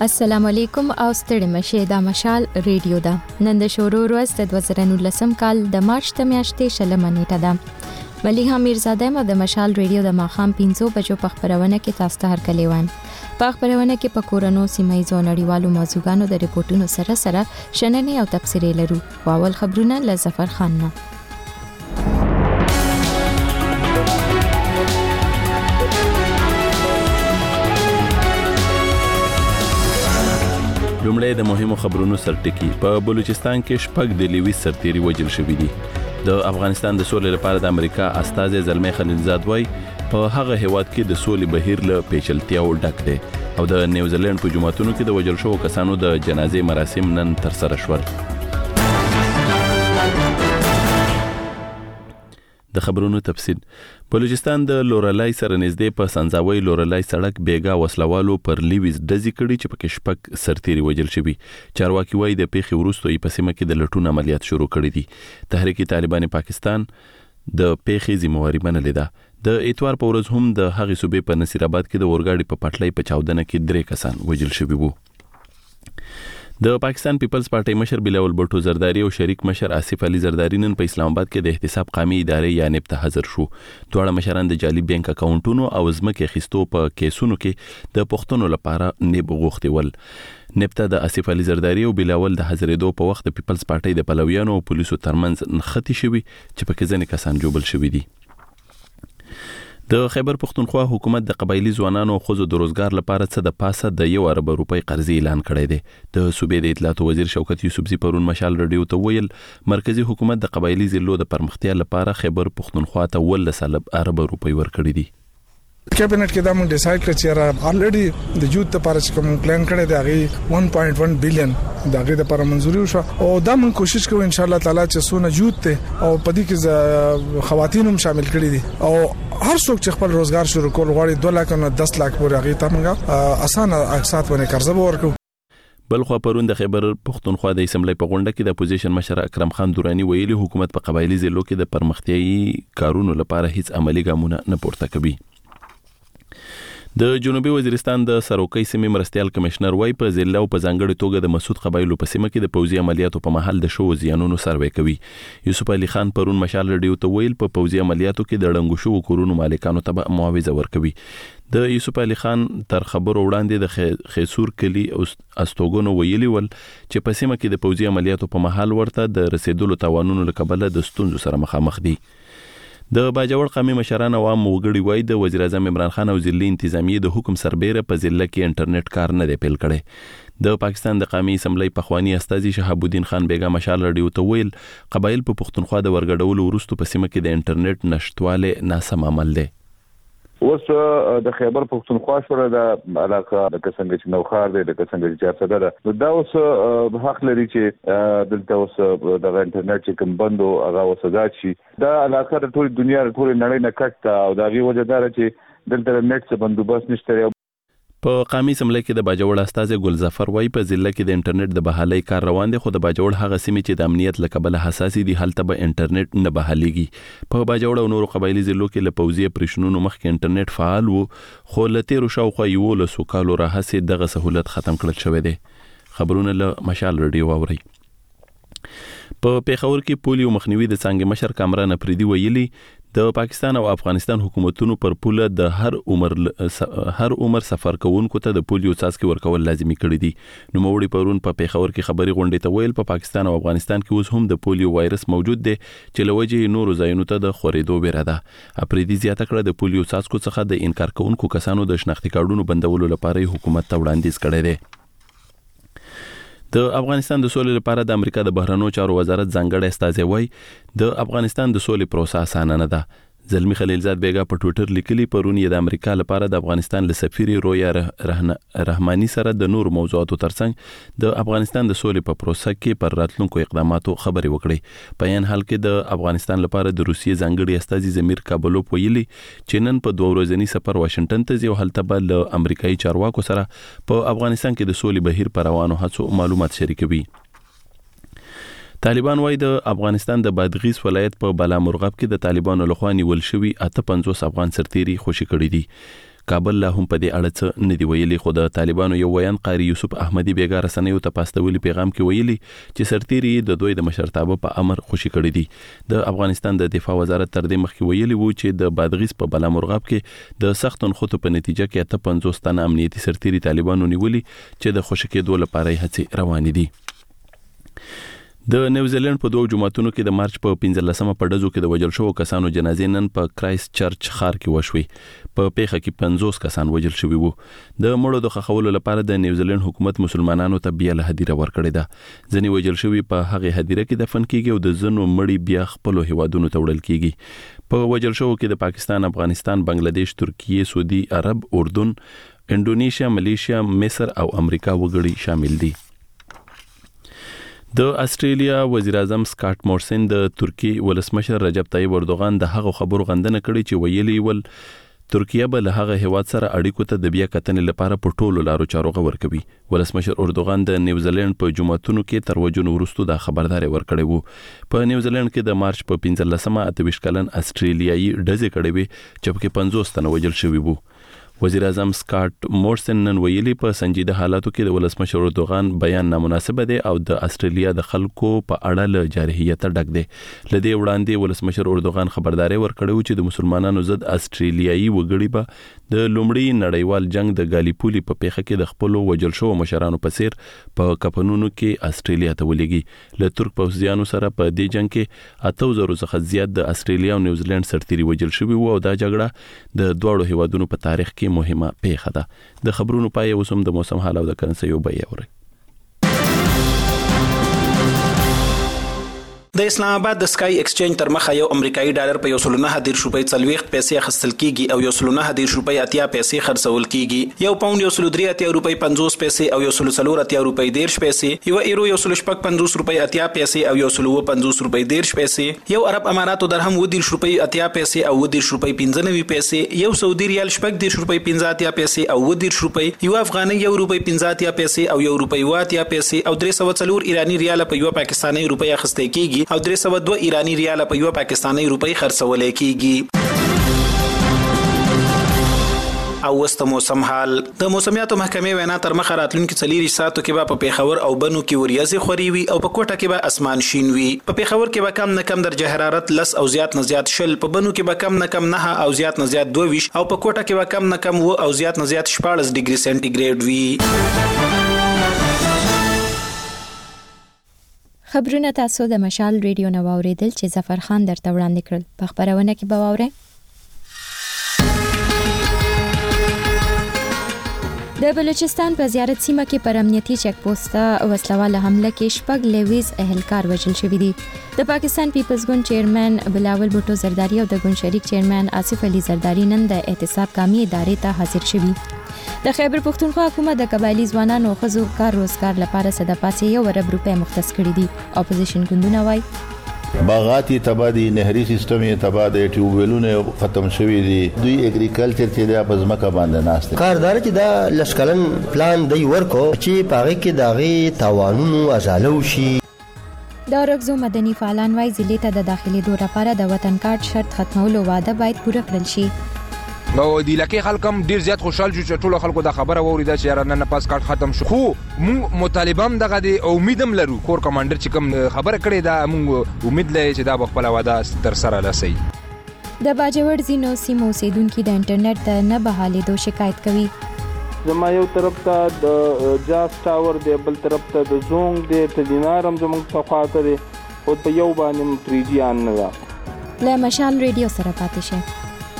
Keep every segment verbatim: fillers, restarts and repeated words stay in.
السلام علیکم او ستړي مشه دا مشال ریډیو دا نن د شورو ورځ د دوه زره نولسم کال د مارچ د میاشتې شلمه نیټه ده. مليحه میرزاده مو د مشال ریډیو د ماخام پنځو بجو په خبرونه کې تاسو ته هرکلی وایم. په خبرونه کې په کورونو سیمایزو نړیوالو موضوعګانو د ریپورتونو سره سره شننې او تفسیرې لرو. اول خبرونه له ظفر خان نه. لومړی د مهمو خبرونو سرټکی. په بلوچستان کې شپږ د لیویس سرتيري وژل شوي دي. د افغانستان د سولې لپاره د امریکا استازي زلمی خلیلزاد وای په هغه هیواد کې د سولې بهیر له پیچلتیاو ډک دی او د نیوزیلند په جماعتونو کې د وژل شوو کسانو د جنازې مراسم نن تر سره شول. د خبرونو تفصیل. بلوچستان د لورلای سره نږدې په سنځاوي لورلای سړک بیګا وسلوالو پر لیویز دزي کړي چې پکې شپږ سرتيري وژل شوي. چارواکي وایي د پیښې وروسته یې په سیمه کې د لټون عملیات شروع کړي دي. تحریک طالبان پاکستان د پیښې ذمہواری منلې ده. د اتوار په ورځ هم د هغې صوبې په نصیر آباد کې د اورګاډي په پټلۍ په چاودنه کې درې کسان وژل شوي وو. د پاکستان پیپلز پارټي مشر بلاول بټو زرداری او شریک مشر آصف علي زرداری نن په اسلام آباد کې د احتساب قومي ادارې یا نیب ته حاضر شو. دواړه مشران د جعلي بانک اکاونټونو او ځمکې اخیستو په کیسونو کې د پښتنو لپاره نیب غوښتي ول. نیب ته د آصف علي زرداری او بلاول د حاضرېدو په وخت د پیپلز پارټي د پلویانو او پولیسو ترمنځ نښتې شوي چې پکې ځینې کسان جوبل شوي دي. د خیبر پختونخوا حکومت د قبایلی ځوانانو او ښځو د روزګار لپاره څه د پاسه د یو ارب روپۍ قرضې اعلان کړی دی. د صوبې د اطلاعات وزیر شوکت یوسفزي پرون مشال رادیو ته ویل مرکزی حکومت د قبایلی ضلعو د پرمختیا لپاره خیبر پختونخوا ته ولس ارب روپۍ ورکړي دي. کابینټ کې دا موږ ډیسایډ کړ چې را الریډي د یوت لپاره چې کوم پلان کړی دی هغه one point one بلین دا غي لپاره منځوري وشو او دا موږ کوشش کوو ان شاء الله تعالی چې سونه یوت ته او پدې کې خواتین هم شامل کړي دي او هر څوک چې خپل روزګار شروع کول غواړي دوه لک نه دس لک پورې هغه ته موږ اسانه اقساط باندې قرضه ورکو. بل خو پرون د خیبر پختونخوا د اسمبلی په غونډه کې د اپوزیشن مشر اکرم خان دورانی ویلي حکومت په قبایلی ضلعو کې د پرمختیايي کارونو لپاره هیڅ عملی ګامونه نه پورته کوي. د جنوبي وزیرستان د سروکي سیمې مرستيال کمشنر وای په ضلع او په ځانګړي توګه د مسعود قبایلو په سیمه کې د پوځي عملیاتو په محل د شو زیانونو سروې کوي. یوسف علي خان پرون مشال رادیو ته ویل په پوځي عملیاتو کې د ړنګو شو کورونو مالکانو ته معاوضه ورکوي. د یوسف علي خان تر خبرو وړاندې د خیسور کلی او استوګونو ویلي ول چې په سیمه کې د پوځي عملیاتو په محل ورته د رسیدلو توانونو لکبله د ستونزو سره مخامخ دي. د باجوړ قومي مشران او عام وګړي وای د وزیر اعظم عمران خان او ضلعي انتظامیه د حکم سربېره په ضلع کې انټرنیټ کار نه دی پیل کړی. د پاکستان د قومي اسمبلی پخوانی استازي شهاب الدین خان بیگا مشال رادیو ته ویل قبایل په پښتونخوا د ورګډولو وروسته په سیمه کې د انټرنیټ نشټواله ناسم عمل دی. اوس د خیبر پختونخوا سره د علاقه د څنګه چې نوخار دی د څنګه چې چارسده ده دا اوس حق لري چې دلته اوس د انټرنیټ چې کوم بندو هغه وسدات شي. دا علاقه د ټول دنیا ټول نړۍ نه کټه او دا غي وجه دار چې دلته نت څخه بندوبست نشته. په قومي اسمبلی کې د باجوړ استازي ګل ظفر وای په ضلع کې د انټرنیټ د بحالۍ کار روان دی خو د باجوړ هغه سیمې چې د امنیت لکبله حساسي دي هلته به انټرنیټ نه بحاليږي. په باجوړ او نورو قبایلی ضلعو کې له پوځي پرېشنونو مخکې انټرنیټ فعال وو خو له تیرو شاوخوا یو له سوکالو راهسې دغه سہولت ختم کړل شوی دی. خبرونه له مشال رادیو اوري. په پیښور کې پولیو مخنیوي د څنګه مشر کامران افریدي ویلي د پاکستان او افغانستان حکومتونو پر پوله د هر عمر هر عمر سفر کوونکو ته د پولیو څاڅکي ورکول لازمي کړی دي. نو موري پرون په پیښور کې خبري غونډې ته ویل په پاکستان او افغانستان کې اوس هم د پولیو وایرس موجود دی چې لوجه نورو ځایونو ته د خورېدو بیره ده. افریدي زیاته کړه د پولیو څاڅکو څخه د انکار کوونکو کسانو د شناختی کارډونو بندولو لپاره حکومت ته وړاندیز کړی دی. د افغانستان د سولې لپاره د امریکا د بهرنیو چارو وزارت ځانګړی استازی وای د افغانستان د سولې پروسه اسانه نه ده. زلمی خلیلزاد بیگا په ټوئیټر لیکلي پرون یې د امریکا لپاره د افغانستان له سفیر رویا رحماني سره د نور موضوعاتو ترڅنګ د افغانستان د سولې په پروسه کې پر راتلونکو اقداماتو خبرې وکړې. په یان حال کې د افغانستان لپاره د روسیې ځانګړي استازي زمیر کابلوف ویلي چې نن په دوه ورځنی سفر واشنگټن ته ځي او هلته به له امریکایي چارواکو سره په افغانستان کې د سولې بهیر پر روانو هڅو معلومات شریکوي. طالبان وای د افغانستان د بادغیس ولایت په بالا مرغاب کې د طالبانو لخوا نیول شوی اته پنځوس افغان سرتيري خوشي کړی دي. کابل لا هم په دې اړه څه نه دی ویلي. خو د طالبانو یو ویان قاری یوسف احمدی بیګا رسنیو ته پاستولي پیغام کې ویلي چې سرتیري د دوی د مشرتابه په امر خوشي کړی دي. د افغانستان د دفاع وزارت تر دې مخکې ویلي وو چې د بادغیس په بلامرغاب کې د سخت نخوتو په نتیجه کې اته پنځوس تنه امنیتي سرتیري طالبانو نیولي چې د خوشي کېدو لپاره هڅې روانې دي. د نیوزیلند په دوه جمعتونو کې د مارچ په پنځلسمه په ډزو کې د وژل شوو کسانو جنازې نن په کرایست چرچ ښار کې وشوې. په پیښه کې پنځوس کسان وژل شوي وو. د مړو د ښخولو لپاره د نیوزیلند حکومت مسلمانانو ته بیا له هدیره ورکړې ده. ځینې وژل شوي په هغې هدیره کې دفن کیږي او د ځینو مړي بیا خپلو هیوادونو ته وړل کیږي. په وژل شوو کې د پاکستان، افغانستان، بنگلاديش، ترکیه، سعودي عرب، اردن، انډونیشیا، ملیشیا، مصر او امریکا وګړي شامل دي. د استرالیا وزیر اعظم سکاټ مورسن د ترکی ولسمشر رجب طیب اردوغان د هغه خبرو غندنه کړې چې ویلي ول ترکیه به له هغه هیواد سره اړیکو ته د بیا کتنې لپاره په ټولو لارو چارو غور کوي. ولسمشر اردوغان د نیوزیلند په جمعتونو کې تر وجونو وروسته د خبرداري ورکړې وو. په نیوزیلند کې د مارچ په پنځلسمه اته ویشت کلن استرالیایي ډزې کړې وې چې پکې پنځوس تنه وژل شوي وو. وزیر اعظم سکاټ مورسن نن ویلي په سنجیده حالاتو کې د ولسمشر اردوغان بیان نامناسب دی او د استرالیا د خلکو په اړه له جارحیت ډک دی. لدې وړاندې ولسمشر اردوغان خبرداري ورکړی چې د مسلمانانو ضد استرالیایي وګړي به د لومړي نړیوال جنگ د ګالیپولي په پیښه کې د خپل وژل شوو مشرانو په څیر په کپنونو کې استرالیا ته ولېږي. له ترک پوځیانو سره په دې جنگ کې اته زره څخه زیات د استرالیا او نیوزیلند سرتیري وژل شوي وو او دا جګړه د دوه هیوادونو په تاریخ کې مهمه پیښه ده. د خبرونو پای اوس هم د موسم حال او د کرنسي یو بیه اوري. د اسلام آباد د سکای ایکسچینج تر مخه یو امریکایي ډالر په یو سل نه دیرش روپۍ څلوېښت پیسې اخیستل کیږي او یو سل نه دیرش روپۍ اتیا پیسې خرڅول کیږي. یو پاوند یو سل درې اتیا روپۍ پنځوس پیسې او یو سل څلور اتیا روپۍ دیرش پیسې، یو ایرو یو سل شپږ پنځوس روپۍ اتیا پیسې او یو سل اووه پنځوس روپۍ دیرش پیسې، یو عرب اماراتو درهم اووه دیرش روپۍ اتیا پیسې او اووه دیرش روپۍ پنځه نوي پیسې، یو سعودي ریال شپږ دیرش روپۍ پنځه اتیا پیسې او اووه دیرش روپۍ، یو افغاني یو روپۍ پنځه اتیا پیسې او یو روپۍ اووه اتیا پیسې او درې سوه څلور ایراني ریال په یو پاکستاني روپۍ اخیستل کیږي او درې سوه دوه ایرانی ریال په یو پاکستاني روپۍ خرڅول کیږي. او وست موسم حال د موسمیاتو محکمې وینا تر مخه راتلونکي څلور ساعتو کې به په پیښور او بنو کې وریځې خوري وي او په کوټه کې به اسمان شین وي. په پیښور کې به کم نه کم درجه حرارت لس او زیات نه زیات شل، په بنو کې به کم نه کم نه او زیات نه زیات دوه ویشت او په کوټه کې به کم نه کم و او زیات نه زیات شپاړس ډیګري سنټیګریډ وي. خبرونه تاسو د مشال ریډیو نو اوریدل چې ظفر خان درته وړاندې کړل. په خبرونه کې به واورئ د بلوچستان په زیارت سیمه کې پر امنیتي چک پوسټه وسلواله حمله کې شپږ لیویز اهلکار وژل شوي دي. د پاکستان پیپلز ګوند چیرمن بلاول بوټو زرداری او د ګوند شریک چیرمن آصف علي زرداری نن د احتساب کامي ادارې ته حاضر شوي. د خیبر پښتونخوا حکومت د قبایلی ځوانانو او ښځو کار روزګار لپاره صدپاسې یو ارب روپۍ مختص کړي دي. اپوزیشن ګوندونه وایي باغاتی تبادی نهري سیستم یې تبادی ټیوبویلونه ختم شوي دي. دوی اګریکلچر چې د ازمکه باندې ناشته کاردار چې دا لشکلن پلان دی ورکو چې پاره کې داغي تاوانونو ازالو شي. دا رغزو مدني فعالان وایي ضلع ته د داخلي دور لپاره د وطن کارت شرط ختمولو وعده باید پوره کړل شي. نو د لکه خلکم ډیر زیات خوشحال شو چې ټول خلکو دا خبره ووریده چې یاره نن پاس کارت ختم شو. خو مونږ مطالبه هم دغه دی او امیدم لرو کور کمانډر چې کوم خبره کړې دا مونږ امید لري چې دا به خپل وعده تر سره رسي. د باجوړ زینو سیمو اوسیدونکو د انټرنیټ د نه بحالېدو شکایت کوي. زما یو طرف ته د جاس ټاور دی، بل طرف ته د زونګ دی، ته دینارم زموږ څخه خاطر او په یو باندې تری جی ان نه ده. له مشال ریډیو سره پاتې شه.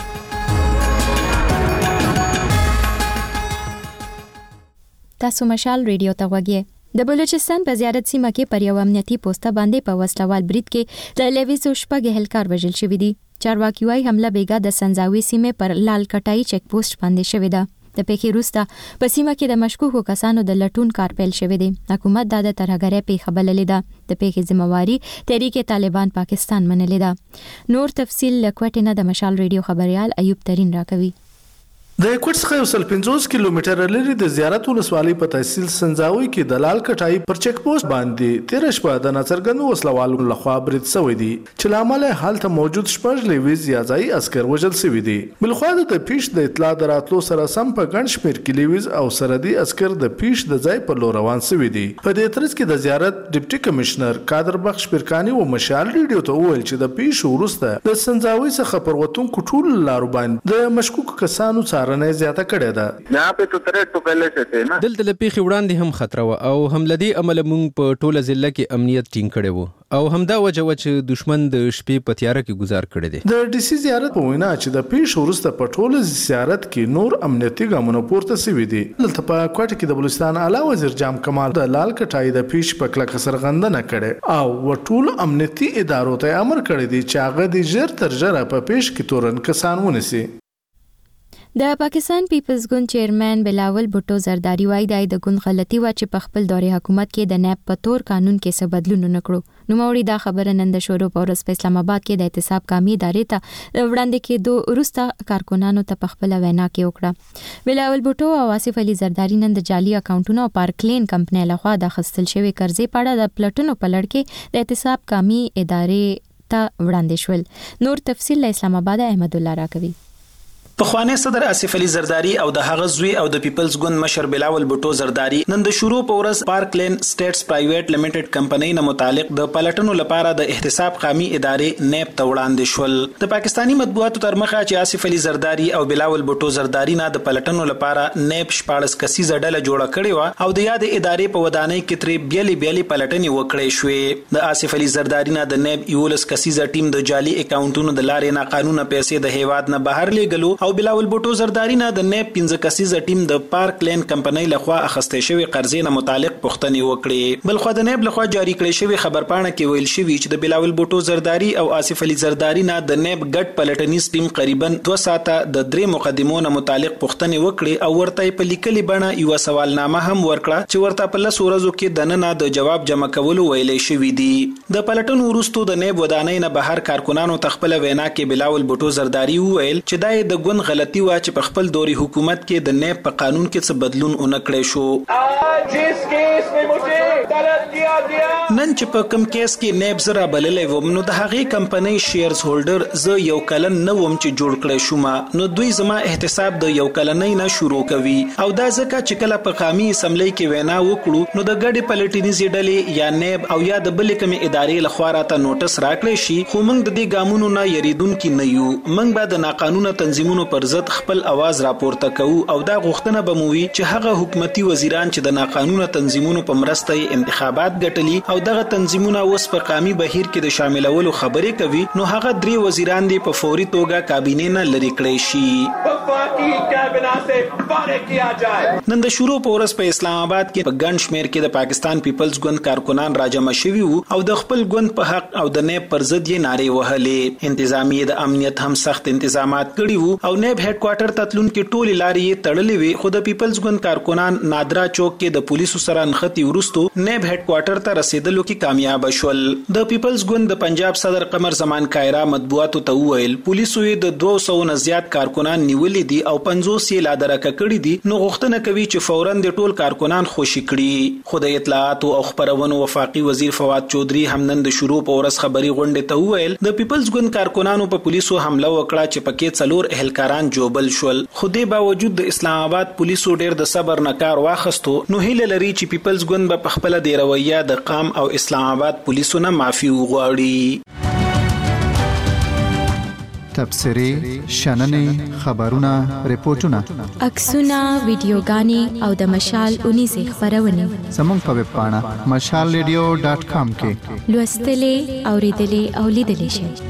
تاسو مشال ریډیو ته غوږی. د بلوچستان په زیارت سیمه کې پر یو امنیتي پوسټه باندې په وسلوال برید کې د لیویزو شپږ اهلکار وژل شوي دي. چارواکي وايي حمله بیګا د سنځاوي سیمې پر لال کټای چک پوسټ باندې شوې ده. د پیښې وروسته په سیمه کې د مشکوکو کسانو د لټون کار پیل شوی دی. حکومت دا د ترهګرۍ پیښه بللې ده. د پیښې ذمہواری تحریک طالبان پاکستان منلې ده. نور تفصیل لکوټینه د مشال ریډیو خبريال ایوب ترين راکوي. د کوټ څخه یو سل پنځوس کیلومتره لري د زیارت ولسوالۍ په تحصیل سنځاوي کې د لال کټای پر چیک پوسټ باندې تیر شپه د ناڅرګندو وسلوالو لخوا برید شوی دی چې لامل حالت موجود شپږ لیویز یا ځای عسكر وژل شوی دی. بلخوا د پیش د اطلاع دراتلو سره سم په ګڼ شمېر کې لیویز او سرحدي عسكر د پیش د ځای په لور روان شوی دی. په دې ترڅ کې د زیارت ډیپټي کمشنر قادر بخش پیرکانی و مشال ریډیو ته وویل چې د پیش ورسته د سنځاوي څخه پر وتونکو ټول لارو باندې د مشکوک کسانو څارنه زیاته کړې ده. यहाँ पे तो तरह तो पहले से थे ना. دلته له پیښې وړاندې هم خطر و او هم لدی عمل مونږ په ټوله ضلع کې امنیت ټینګ کړی وو او همدا وجه و چې دشمن د شپې په تیاره کې گزار کړی دی. د ډي سي زیارت په وینا چې د پیښ ورسته په ټوله زیارت کې نور امنیتي ګامونه پورته شوي دي. دلته په کوټه کې د بلوچستان اعلی وزیر جام کمال د لال کټای د پیښ په کلکه سرغندنه کړې او ټول امنیتي ادارو ته امر کړی دی چې هغه د ژر تر ژره په پیښ کې تورن کسان ونیسي. د پاکستان پیپلز ګوند چیرمن بلاول بوټو زرداری وایي د ګوند غلطي و چې په خپل دورې حکومت کې د نیب په تور قانون کې څه بدلون نه کړو. نو موري دا خبره نن د شورو په ورځ په اسلام آباد کې د احتساب کامي ادارې ته وړاندې کېدو وروسته کارکونانو ته په خپل وینا کې وکړه. بلاول بوټو او آصف علي زرداری نن د جعلي اکاونټونو او پارکلین کمپنۍ لخوا د خستل شوی قرضې په اړه د پلټنو په لړ کې د احتساب کامي ادارې ته وړاندې شول. نور تفصیل له اسلام آباد احمد الله راکوي. پخوانی صدر آصف علي زرداری او د هغه زوی او د پیپلز ګوند مشر بلاول بوټو زرداری نن د شروع په ورځ پارک لین سټیټس پرایویټ لیمیټډ کمپنۍ نه متعلق د پلټنو لپاره د احتساب قامي ادارې نیب ته وړاندې شول. د پاکستانی مطبوعاتو تر مخه چې آصف علي زرداری او بلاول بوټو زرداری نه د پلټنو لپاره نیب شپاړس کسیزه ډله جوړه کړې و او د یاد ادارې په ودانۍ کې ترې بیلې بیلې پلټنې وکړې شوې. د آصف علي زرداری نه د نیب یولس کسیزه ټیم د جعلي اکاونټونو د لارې نه قانوني پیسې د هیواد نه بهر لېږلو او بلاول بوټو زرداری نه د نیب پنځه کسیزه ټیم د پارک لین کمپنۍ لخوا اخیستل شوی قرضې نه متعلق پوښتنې وکړې. بلخو د نیب لخوا جاری کړی شوی خبرپاڼه کې ویل شوی چې د بلاول بوټو زرداری او آصف علي زرداری نه د نیب ګډ پلټنیز ټیم تقریبا دوه ساعته د درې مقدمو نه متعلق پوښتنې وکړې او ورته په لیکلي بڼه یو سوالنامه هم ورکړه چې ورته په لس ورځو کې د نن د جواب جمع کولو ویلې شوی دی. د پلټنو وروسته د نیب ودانۍ نه بهر کارکونانو تخپل وینا کې بلاول بوټو زرداری وویل چې دا د ګوند غلطي و چې په خپل دوري حکومت کې د نیب په قانون کې څه بدلون اونکړی شو. نن چې په کوم کیس کې نیب زرا بللې و نو د هغې کمپنۍ شیرز هولډر زه یو کلن نه وم چې جوړ کړی شوم نو دوی زما احتساب د یو کلنۍ نه شروع کوي او دا ځکه چې کله په قامي اسمبلی کې وینا وکړو نو د ګډې پلټنیزې ډلې یا نیب او یا د بلې کومې ادارې لخوا راته نوټس راکړی شي خو موږ د دې ګامونو نه یریدونکي نه یو. موږ به د ناقانونه تنظیمونو پر ضد خپل اواز راپورته کوو او دا غوښتنه به مو وي چې هغه حکومتي وزیران چې د ناقانونه تنظیمونو په مرسته انتخابات ګټلي او دغه تنظیمونه اوس په قامي بهیر کې د شاملولو خبرې کوي نو هغه درې وزیران دي په فوري توګه کابینې نه لري کړی شي. نن د شروع په ورځ په اسلام آباد کې په ګڼ شمېر کې د پاکستان پیپلز ګوند کارکونان راجمع شوي وو او د خپل ګوند په حق او د نیب پر ضد یې نارې وهلې. انتظامیه د امنیت هم سخت انتظامات کړي وو او نیب هډ کوارټر ته تلون کې ټولې لارې یې تړلې وي خو د پیپلز ګوند کارکونان نادرا چوک کې د پولیسو سره نښتې وروسته نیب هډ کوارټر ته رسیدلو کې کامیاب شول. د پیپلز ګوند د پنجاب صدر قمر زمان کایرا مطبوعاتو ته وویل پولیسو یې د دوه سوه نه زیات کارکونان نیولې دي او پنځوس یې لا درکه کړي دي نو غوښتنه کوي چې فوراً د ټول کارکونان خوشي کړي. خو د اطلاعاتو او خبرونو وفاقي وزیر فواد چودري هم نن د شروع په ورځ خبري غونډې ته وویل د پیپلز ګوند کارکونانو په پولیسو حمله وکړه چې پکې څلور اهلکاران جوبل شول. خو دې باوجود د اسلام آباد پولیسو ډېر د صبر نه کار واخیستو نو هیله لري چې پیپلز ګوند به په خپله د رویه د قام او اسلام آباد پولیسو نه معافي وغواړي. تبصرې، شننې، خبرونه، ریپورتونه، عکسونه، ویډیوګانې او د مشال اونیزې خپرونې زموږ په ویب پاڼه مشال ریډیو ډاټ کام کې لوستلې، اوریدلې او لیدلې شئ.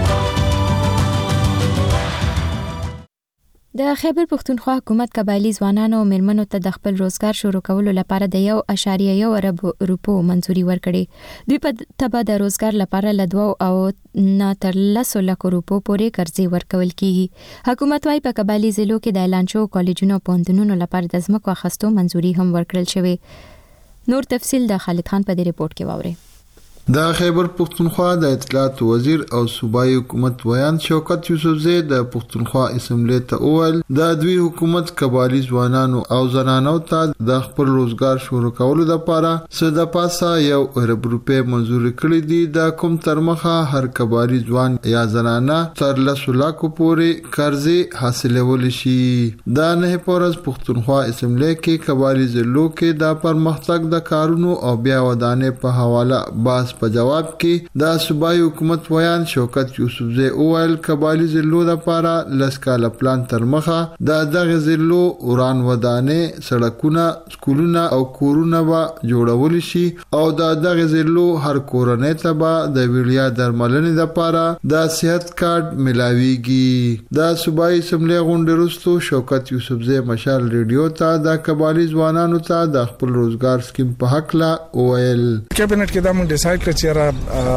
د خیبر پښتونخوا حکومت قبایلی ځوانانو او میرمنو ته د خپل روزګار شروع کولو لپاره د یو اعشاریه یو ارب روپو منځوري ورکړي. دوی په تبه د روزګار لپاره له دوه او نه تر لسو لکو روپو پورې قرضې ورکول کیږي. حکومت وايي په قبایلی ضلعو کې د اعلان شوو کالجونو او پوهنتونونو لپاره د ځمکو اخیستو منځوري هم ورکړل شوې. نور تفصیل د خالد خان په دې ریپورت کې واورئ. د خیبر پختونخوا د اطلاعات وزیر او صوبایي حکومت ویان شوکت یوسفزی د پختونخوا اسمبلی ته اول د دوی حکومت قبایلی ځوانانو او زنانو ته د خپل روزګار شروع کولو لپاره سده پاسه یو ارب روپې منزور کړی دي د کوم ترمخه هر قبایلی ځوان یا زنانه تر لسو لاکو پورې قرضې حاصلول شي. د نه پورز پختونخوا اسمبلی کې قبایلی ضلعو کې د پرمختګ د کارونو او بیا ودانې په حواله باس په جواب کې د صوبایي حکومت ویان شوکت یوسفزی اول قبایلی ضلعو لپاره لس کاله پلان تر مخه د دغه ضلعو وران ودانې سړکونه سکولونه او کورونه به جوړول شي او د دغه ضلعو هر کورنۍ ته به د ویړیا درملنې لپاره د صحت کارت ملاويږي. د صوبایي اسمبلی غونډې وروسته شوکت یوسفزی مشال ریډیو ته د قبایلی ځوانانو ته د خپل روزګار سکیم په حق لا ویل. کابینټ کې دا موږ ډیسایډ کړ چې را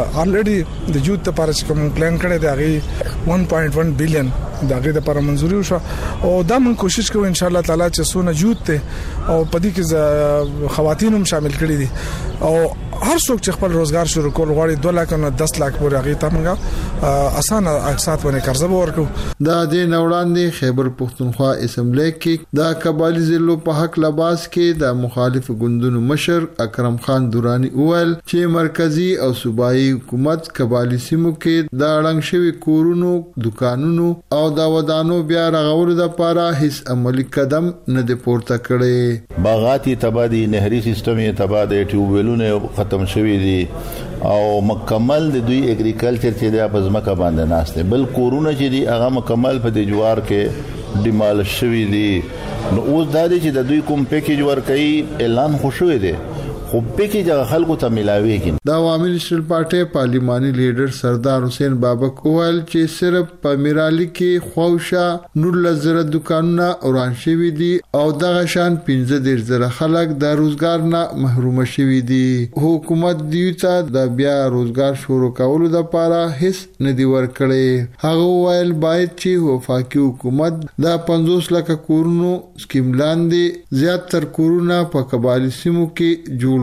الریډي د جوت لپاره چې کوم پلان کړی دی هغه one point one بلین دا غي د لپاره منځوري وشو او دا موږ کوشش کوو ان شاء الله تعالی چې سونه جوت ته او پدې کې خواتین هم شامل کړي دي او هر څوک چې خپل روزګار شروع کول غواړي دوه لک نه دس لک پورې هغه ته موږ اسانه اقساط باندې قرضه ورکو. دا د نوړاندې خیبر پختونخوا اسمبلی کې د قبایلی ضلعو په حق لباس کې د مخالف ګوندونو مشر اکرم خان دورانی اول چې مرکزی او صوبایي حکومت قبایلی سیمو کې د اړنګ شوی کورونو دکانونو او د ودانو بیا رغولو لپاره هیڅ عملی قدم نه دی پورته کړی. باغاتی تبادی نهري سیستم یې تبادی ټیوبلونه ختم شوی دي او مکمل د دوی اګریکلچر چې د ازمکه باندې ناشته بل کورونه چې دي هغه مکمل په د جوار کې ډیمال شوی دي. نو اوس دا دي چې د دوی کوم پیکیج ورکړي اعلان خو شوی دی خو پیکیج خلکو ته ملاويږي. د عوامي نېشنل پارټي پارلیماني لیډر سردار حسین بابک اول چې صرف په میرالي کې خوښه نور لزر دکانونه اوران شوی دي او دغه شان پنځه ډیر زره خلک د روزګار نه محروم شوی دي. حکومت دیو ته د بیا روزګار شروع کولو لپاره هیڅ نه دی ورکړی. هغه ویل باید چې وفاقي حکومت د پنځوس لک کورونو سکیم لاندې زیات تر کورونه په قبایلی سیمو کې جوړ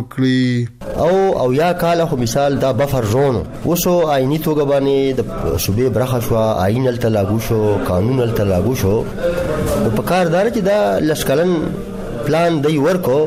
او او یا کال خو مثال دا بفر زون وسو آئینی توګه باندې د صوبې برخه شو آئین ال لاګو شو قانون ال لاګو شو په کار دار چې دا لشکلن پلان دی ورکو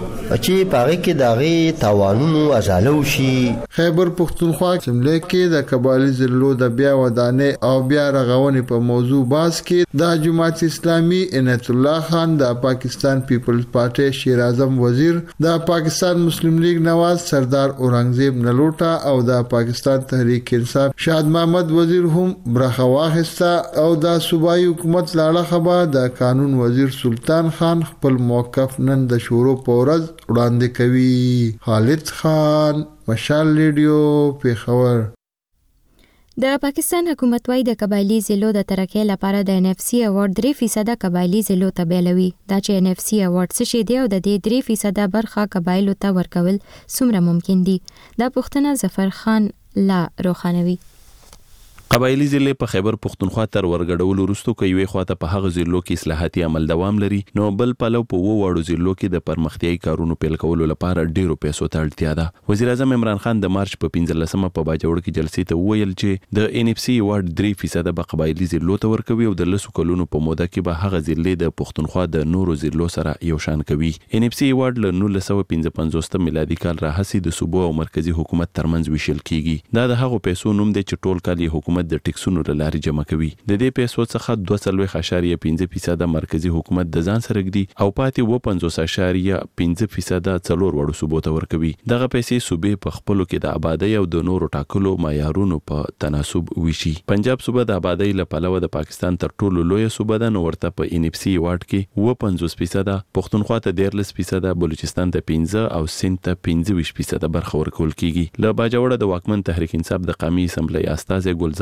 چې پاره کې داغي تاوانونو ازالو شي. خیبر پختونخوا اسمبلی کې د قبایلی ضلعو د بیا ودانې او بیا رغونې په موضوع باس کې د جماعت اسلامي عنایت الله خان د پاکستان پیپلز پارټي شیر اعظم وزیر د پاکستان مسلم لیگ نواز سردار اورنګزیب نلوټا او د پاکستان تحریک انصاف شاد محمد وزیر هم برخه واخیسته او د صوبایي حکومت لاړه خبر د قانون وزیر سلطان خان خپل موقف نن د شورو پورز وړاندې کوي. خالد خان مشال ریډیو پیښور. د پاکستان حکومت وايي د قبایلی ضلعو د ترقۍ لپاره د ان اف سی اوارد درې فیصد قبایلی ضلعو ته بیلوي. دا چې ان اف سی اوارد څه شي دی او د دې درې فیصد برخه قبایلو ته ورکول څومره ممکن دي دا پوښتنه ظفر خان لا روخانوي. قبایلی ضلع په خیبر پختونخوا تر ورګډولو وروسته کوي خواته په هغه ضلعو کې اصلاحاتي عمل دوام لري نو بل پلو په وو وړو ضلعو کې د پرمختیايي کارونو پیل کولو لپاره ډیرو پیسو ته اړتیا ده. وزیر اعظم عمران خان د مارچ په پنځلسمه په باجوړ کې جلسې ته ویل چې د ان اف سی وارد درې فیصد به قبایلی ضلعو ته ورکوي او د لسو کلونو په موده کې به هغه ضلع د پختونخوا د نورو ضلعو سره یو شان کوي. ان اف سی وارد له نولس سوه پنځه پنځوس میلادي کال راهسي د صوبو او مرکزی حکومت ترمنځ ویشل کیږي. دا د هغو پیسو نوم دی چې ټول کال حکومت د ټیکسونو لاري جمع کوي. د دې پیسو څخه دوه څلوېښت اعشاریه پنځه فیصد مرکزی حکومت د ځان سره ږدي او پاتې اووه پنځوس اعشاریه پنځه فیصد څلور وړو صوبو ته ورکوي. دغه پیسې صوبې په خپلو کې د آبادی او د نورو ټاکلو معیارونو په تناسب ویشي. پنجاب صوبه د آبادی له پلوه د پاکستان تر ټولو لویه صوبه ده نو ورته په ان اف سی وارد کې اووه پنځوس فیصد، پښتونخوا ته دیارلس فیصد، بلوچستان ته پنځه او سند ته پنځه ویشت فیصد برخه ورکول کیږي. له باجوړه د واکمن تحریک انصاف د قومي اسمبلی استازي ګلزفر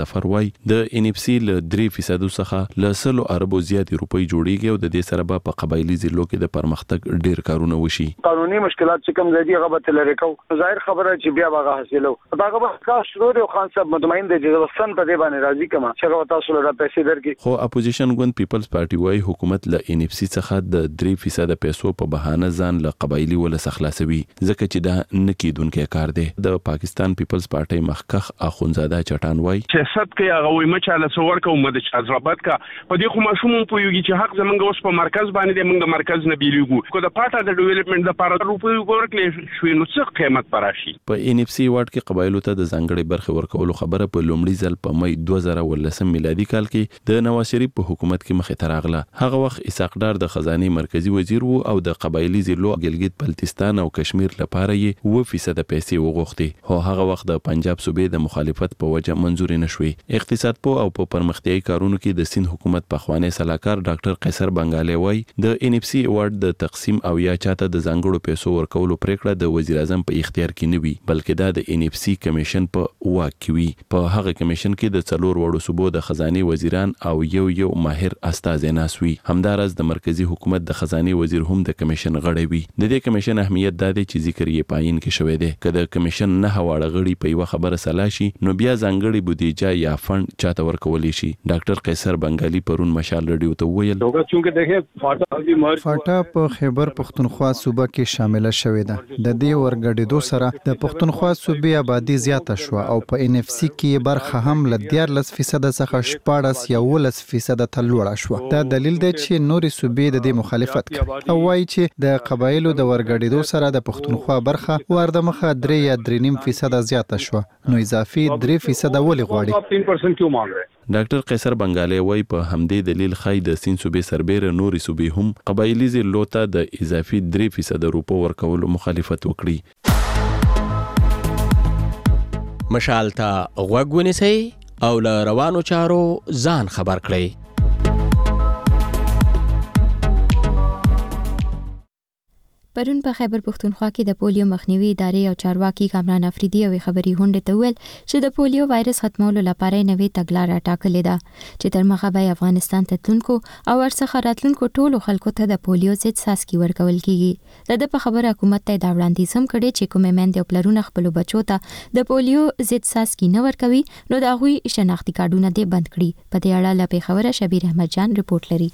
ظفر وای د ان اف سی ل درې فیصد څخه ل سلو اربو زیات روپۍ جوړیږي او د دې سره به په قبایلی ضلعو کې د پرمختګ ډیر کارونه وشي. قانوني مشکلات چې کوم ځای هغه به لري کو ظاهر خبره چې بیا هغه حاصلو هغه به کار شروع دی. خان صاحب مطمئن دی چې وسن په دې باندې راضي کما چې تاسو له پیسې درکې. خو اپوزیشن ګوند پیپلز پارټي وای حکومت له ان اف سی څخه د درې فیصد پیسو په بهانه ځان له قبایلی ول خلاصوي ځکه چې دا نکیدونکو کار دی. د پاکستان پیپلز پارټي مخکخ اخونزاده چټان وای سیاست کې هغه وای مچاله سوور کوم د حضرت کا په دې خو ماشوم په یوږي چې حق زمونږ اوس په مرکز باندې موږ مرکز نه بیلیږو کو د پارټا د ډیولپمنٹ لپاره روپیو ورکړي شوې نو څه قیمت پراشي. په ان اف سی وارد کې قبایلو ته د ځانګړي برخه ورکولو خبره په لومړي ځل په مې دوه زره ولسم میلادي کال کې د نواز شریف په حکومت کې مخې ته راغله. هغه وخت اسحاق ډار د خزانه مرکزی وزیر وو او د قبایلی ضلعو ګلګت بلتستان او کشمیر لپاره یې و فیصد پیسې وغوښتي. هو هغه وخت د پنجاب صوبې د مخالفت په وجه منزور نشوي. اقتصاد په او په پرمختیايي کارونو کې د سند حکومت په خوانې صلاحکار ډاکټر قیصر بنگالی وای د ان اف سی ایوارډ د تقسیم او یا چاته د ځانګړو پیسو ورکولو پریکړه د وزیر اعظم په اختیار کې نه وي بلکې دا د ان اف سی کمیشن په واک کې وي. په هغه کمیشن کې د څلور وړو صوبو د خزانه وزیران او یو یو ماهر استاد ناسوي. همدارس د مرکزی حکومت د خزانه وزیر هم د کمیشن غړی وي. د دې کمیشن اهمیت دا دی چې ذکر یې پاین کې شوی دی. کله کمیشن نه هواړه غړي په یو خبره سلاشي نو بیا ځانګړي بودیجه یا فند چاته ورکول شي. ډاکټر قیصر بنگالی پرون مشال رادیو ته ویل فاټا په خیبر پختونخوا صوبه کې شامل شوې ده. د دې ورګډېدو سره د پختونخوا صوبې آبادی زیاته شو او په ان اف سی کې برخه هم ل دیارلس فیصد څخه شپاړس یا ولس فیصد ته لوړه شو. دا دلیل دی چې نوري صوبې د دې مخالفت کوي او وایي چې د قبایلو د ورګډېدو سره د پختونخوا برخه ورده مخه درې یا درې نیم فیصد زیاته شو نو اضافي درې فیصد ولې غواړي. ډاکټر قیصر بنگالی وای په همدې دلیل خای د سین صوبې سربېره نوري صوبې هم قبایلی ضلعو ته د اضافي درې فیصد روپو ورکولو مخالفت وکړي. مشال ته غوږ ونیسئ او له روانو چارو ځان خبر کړئ. پرون په خیبر پختونخوا کې د پولیو مخنیوي ادارې او چارواکي کامران افریدي او خبري هونډه ته ویل چې د پولیو وایرس ختمولو لپاره نوې تګلارې ټاکلې ده چې تر مخه به افغانستان ته تلونکو او ورڅخه راتلونکو ټولو خلکو ته د پولیو ضد څاڅکي ورکول کیږي. د په خبره حکومت ته دا وړاندیز هم کړی چې کومې میندې او پلرونه خپل بچو ته د پولیو ضد څاڅکي نه ورکوي نو د هغوی شناختی کارډونه دې بند کړي. په دې اړه له پیښوره شبیر احمد جان رپورټ لري.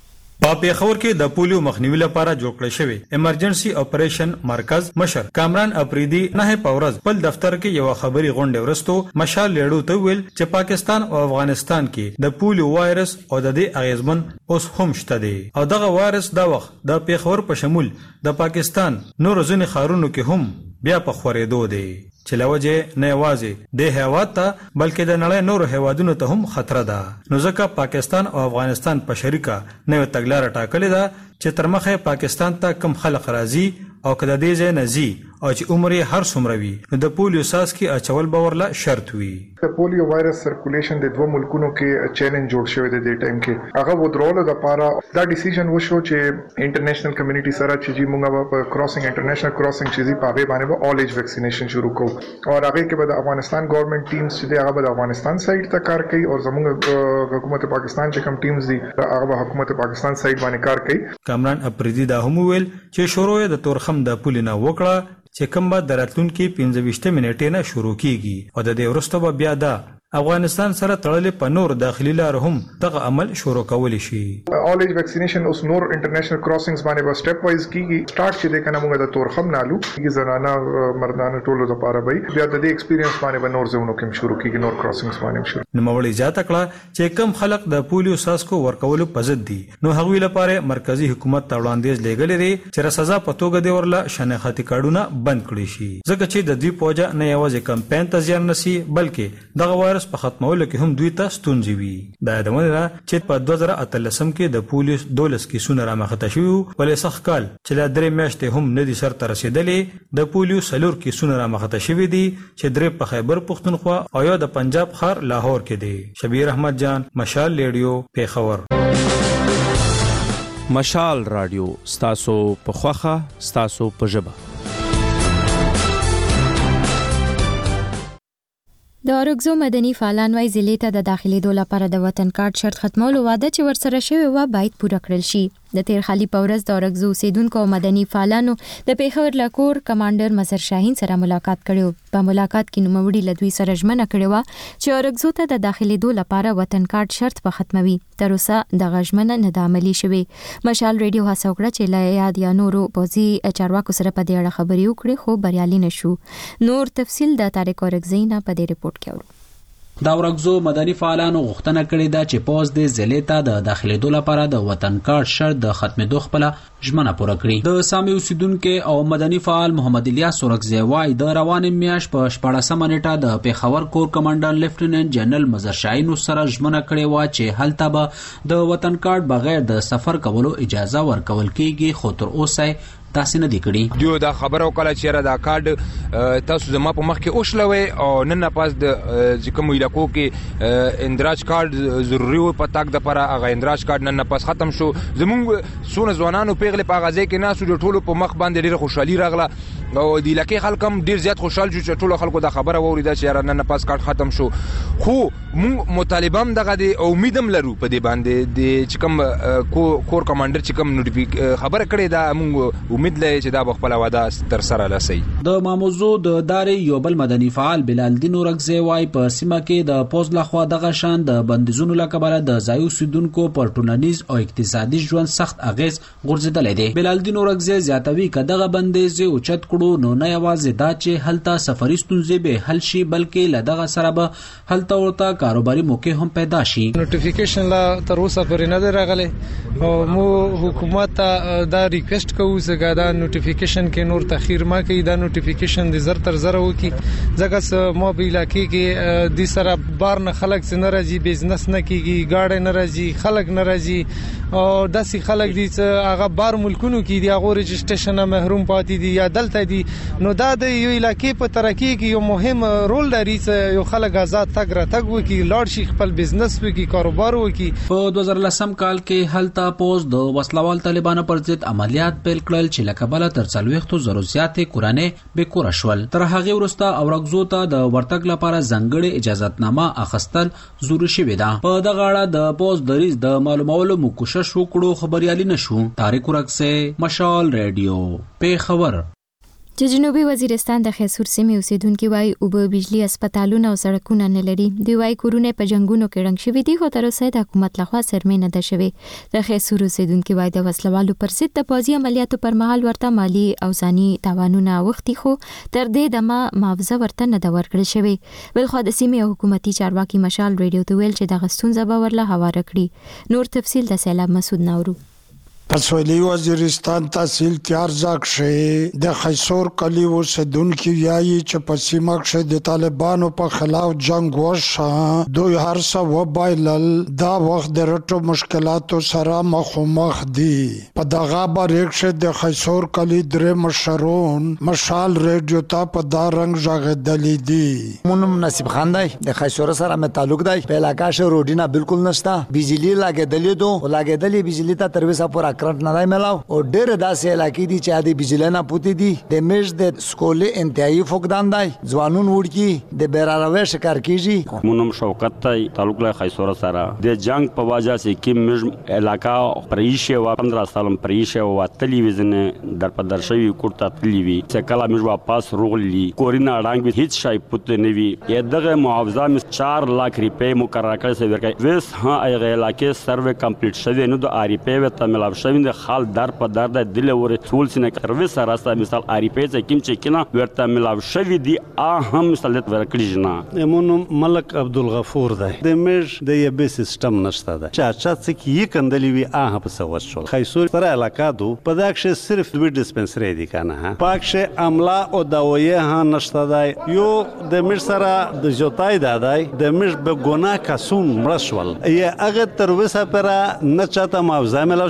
په پیښور کې د پولیو مخنیوي لپاره جوړ کړی شوی ایمرجنسي اپریشن مرکز مشر کامران افریدي نه پورز بل دفتر کې یو خبري غونډه ورستو مشال لیړو ته ویل چې پاکستان او افغانستان کې د پولیو وایرس او د دې اغیزمن اوس هم شته دی او دغه وایرس دا وخت د پیښور په شمول د پاکستان نور ځینې ښارونو کې هم بیا په خورېدو دی چې لوجه نه یوازې د هیواد ته بلکې د نړۍ نور هیوادونو ته هم خطر ده. نو ځکه پاکستان او افغانستان په شریکه نوې تګلارې ټاکلې ده چې تر مخه پاکستان ته کم خلک راځي او کله دې ځای نزي او چې عمر هر څومره وي نو د پولیو ساس کې اچول باورله شرط وي. د پولیو وایرس سرکولیشن د دوه ملکونو کې چیلنج جوړ شوی دی د ټایم کې هغه ودرول د لپاره دا ډیسیژن وشو چې انټرنیشنل کمیونټي سره چې موږ په کراسینګ انټرنیشنل کراسینګ چې په هغه باندې به اول ایج ویکسینیشن شروع کوو او هغه کې به د افغانستان ګورنمنت ټیمز چې هغه به د افغانستان سایډ ته کار کوي او زموږ حکومت پاکستان چې کوم ټیمز دي هغه به حکومت پاکستان سایډ باندې کار کوي. کامران افریدي دا هم ویل چې شروع د تورخم د پولینا وکړه چې کوم به دراتلونکو پنځه ویشت منټې نه شروع کیږي او د دې وروسته به بیا دا افغانستان سره تړلې په نور داخلي لار هم دغه عمل شروع کول شي. اول ایج ویکسینیشن اوس نور انټرنیشنل کراسینګز باندې به سټپ وایز کیږي. سٹارټ چې د کنه موږ د تورخم نالو چې زنانه مردانه ټولو لپاره به بیا د دې ایکسپیرینس باندې به نور زونو کې شروع کیږي نور کراسینګز باندې شروع. نو مولوی ذات کړه چې کم خلک د پولیو ساسکو ورکول پزد دي نو هغوی لپاره مرکزی حکومت ته وړاندیز لګل لري چې سزا په توګه دی ورله شناختی کارډونه بند کړي شي ځکه چې د دې پوجا نه یوازې کمپاین ته ځان نسی بلکې دغه وایرس په ختمولو کې هم دوی ته ستونزې وي. دا د مونږه چې په دوه زره اتلسم کې د پولیس دولس کې سونه را مخته شو ولې سخت کال چې لا درې میاشتې هم نه دي سر ته رسیدلې د پولیس سلور کې سونه را مخته شوې دي چې درې په خیبر پختونخوا او یا د پنجاب خار لاهور کې دي. شبیر احمد جان مشال ریډیو پیښور. مشال رادیو ستاسو په خوخه ستاسو په ژبه. د اورګزو مدني فعالان وايي ضلع ته د داخلېدو لپاره د وطن کارت شرط ختمولو وعده چې ورسره شوې وه باید پوره کړل شي. د تیر خالي په ورځ د اورګزو اوسیدونکو او مدني فعالانو د پیښور له کور کمانډر مظهر شاهین سره ملاقات کړی. په ملاقات کې نوموړي له دوی سره ژمنه کړې وه چې اورګزو ته د داخلېدو لپاره وطن کارت شرط به ختموي. تر اوسه دغه ژمنه نه ده عملي شوې. مشال ریډیو هڅه وکړه چې له یاد یا نورو پوځي چارواکو سره په دې اړه خبرې وکړي خو بریالي نه شو. نور تفصیل د طارق اورګزی نه په دې رپورټ کې اورو. د اورګزو مدني فعالانو غوښتنه کړې ده چې پوز د ضلع ته د داخلېدو لپاره د وطن کارت شرط د ختمېدو خپله ژمنه پوره کړي. د سامي اوسیدونکو او مدني فعال محمد الیاس اورګزی وايي د روانې میاشت په شپاړسمه نیټه د پیښور کور کمانډر لیفټیننټ جنرال مظهر شاهین سره ژمنه کړې وه چې هلته به د وطن کارت بغیر د سفر کولو اجازه ورکول کیږي، خو تر اوسه تاسو نه دی کړی. دیو دا خبرو کله چې را دا کارت تاسو زما په مخ کې اوښلوي او نن نه پاس د کوم علاقو کې اندراج کارت ضروري و په تاک د لپاره هغه اندراج کارت نن نه پاس ختم شو. زمونږ سونه ځوانانو پیغله په غازی کې ناسو د ټولو په مخ باندې ډیره خوشحالي راغله او د علاقې خلک هم ډیر زیات خوشحال شو چې ټولو خلکو دا خبره ووریده چې نن نه پاس کارت ختم شو. خو مونږ مطالبه هم دغه دی او امید هم لرو په دې باندې د چې کوم کور کمانډر چې کوم نوټیفیک خبره کړې دا مونږ امید لري چې دا بخپل واده تر سره لسی. د ماموزو د دارې یو بل مدني فعال بلال الدین اورګزی وايي په سیمه کې د پوز لخوا دغه شان د بندیزونو له کبله د ځایي اوسیدونکو پر ټولنیز او اقتصادي ژوند سخت اغیز غورځېدلی دی. بلال الدین اورګزی زیاتوي که دغه بندیز اوچت کړو نو نه یوازې دا چې هلته سفري ستونزې به حل شي بلکې له دغه سره به هلته ورته کاروباري موقع هم پیدا شي. نوټیفیکیشن لا تر اوسه پورې نه دی راغلی او مو حکومت ته دا ریکویسټ کوو چې دا نوټیفیکیشن کې نور تاخير ما کوي، دا نوټیفیکیشن د زر تر زر وکي ځکه مو په علاقې کې د سره بار نه خلک څنګه راځي، بزنس نه کیږي، گاډي نه راځي، خلک نه راځي او داسې خلک دي چې هغه بار ملکونو کې دی هغه رجسټریشن محروم پاتې دي یا دلته دي. نو دا د یو علاقې په ترقی کې یو مهم رول لري چې یو خلک آزاد تګ را تګ وکي، لاړ شي خپل بزنس وکي، کاروبار وکي. په دوه زره لسم کال کې هلته پوز د وسلوال طالبانو پر ضد عملیات پیل کړل چې لکه بل تر څلويختو زرو زیاتې کورانې به کور شول. تر هغه وروسته اورګزو ته د ورتګ لپاره ځانګړې اجازهتنامه اخیستل ضروري شوې ده. په دغه اړه د پوز دریز د معلومولو مو کوشش وکړو خبريالي نشو. طارق اورګزی، مشال ریډیو، پیښور. چې جنوبي وزیرستان د خیسور سیمې اوسیدونکو وايي اوبه، بجلی، اسپیټالونه او سړکونه نه لري. دوی وايي کورونه په جنگونو کې رنګ شوي دي خو تر اوسه د حکومت لخوا سرمې نه ده شوې. د خیسور اوسیدونکو وايي د وسلوالو پر ضد د پوځي عملیاتو پر مهال ورته مالی او ځاني تاوانونه اوښتي خو تر دې دمه معاوضه ورته نه ده ورکړل شوې. بلخو د سیمې حکومتي چارواکي مشال ریډیو ته ویل چې دغه ستونزه به ورله هواره کړي. نور تفصیل د سیلاب مسعود نورو. پسولی وزیرستان تحصیل تیار زاک شه د خیسور کلی اوسیدونکو یایي چې په سیمه کې د طالبانو په خلاف جنگ وشو. دوی هر څه وبایلل دا وخت د رټو مشکلاتو سره مخامخ دي. په دغه باریک شه د خیسور کلی درې مشرون مشال ریډیو ته په دا رنگ ژغېدلې دي. مونږ نصیب خان دی د خیسور سره مې تعلق دی. په علاقې شه روډینا بالکل نشته، بجلی لګېدلې دو لګېدلې بجلی ته تر وسه پورا کرنٹ نه دی ملاو او ډېر داسې علاقې دي چې د بجلی نه پوتې دي. د میش د سکولې انتهایی فقدان دی، ځوانون وړکی د بیراروي شکار کیږي. مونږ شوکت ته تعلق له خیسور سره د جنگ په وجه سي کې میش علاقې پریشه و پندرہ سالم پریشه و تلویزیون در په درشوي کوټه تلوي چې کله میش واپس روغلی کورینا اړنګ هیڅ شای پوتې نه وی. دغه معاوضه مس چار لاکھ روپے مقرره کړی سوي ورکړي. وس ها ایغه علاقې سروې کمپلیټ شوی نو د آر پی و ته ملاو شوی د خال در په در د دل ور ټول سینه کروي سره سره مثال آر پی چې کیم چې کنا ورته ملاو شوی دی اهم مثالت ورکړي جنا. مونږ ملک عبدالغفور دی د میج د یبه سیستم نشته ده چا چا چې کی کندلی وی اه په سوچ شو. خیسور سره علاقه دو په داکشه صرف دوی ډیسپنسری دي کنه پاکشه عمله او دوايي ها نشته ده. یو د میج سره د جوتای دادای د میج به ګناه کسون مرشول یا هغه تر وسه پر نه چاته معاوضه ملاو شوی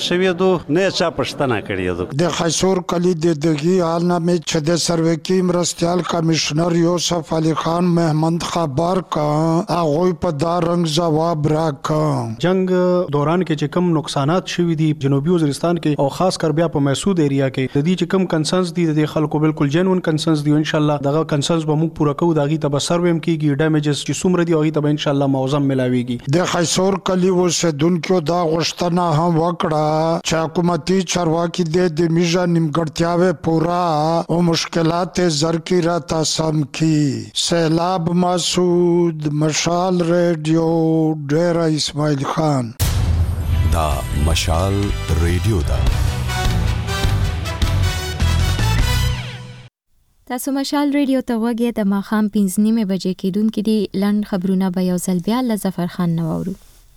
دو نه چا پښتنه کړی د خیسور کلی د دغه حال نه چې د سروې کې مرستيال کمشنر یوسف علي خان محمد خبر کا هغه په دا رنگ جواب راکا. جنگ دوران کې چې کم نقصانات شوي دي جنوبي وزیرستان کې او خاص کر بیا په محسود ایریا کې د دې چې کم کنسرنز دي د خلکو بالکل جنون کنسرنز دي ان شاء الله دغه کنسرنز به موږ پوره کوو دغه ته به سرویم کیږي ډیمیجز چې څومره دي هغه ته ان شاء الله موزم ملاويږي. د خیسور کلی اوسیدونکو دا غوښتنه هم وکړه چې حکومتي چارواکي د میژه نیمګړتیاوې پورا او مشکلات زرکی را تاسم کی. سیلاب مسعود مشال ریډیو ډیرا اسماعیل خان. دا مشال ریډیو دا تاسو مشال ریډیو ته وګورئ د ماخام پنځه نیمه بجې کېدونکې دي لند خبرونه به یو ځل بیا له ظفر خان نو اورو.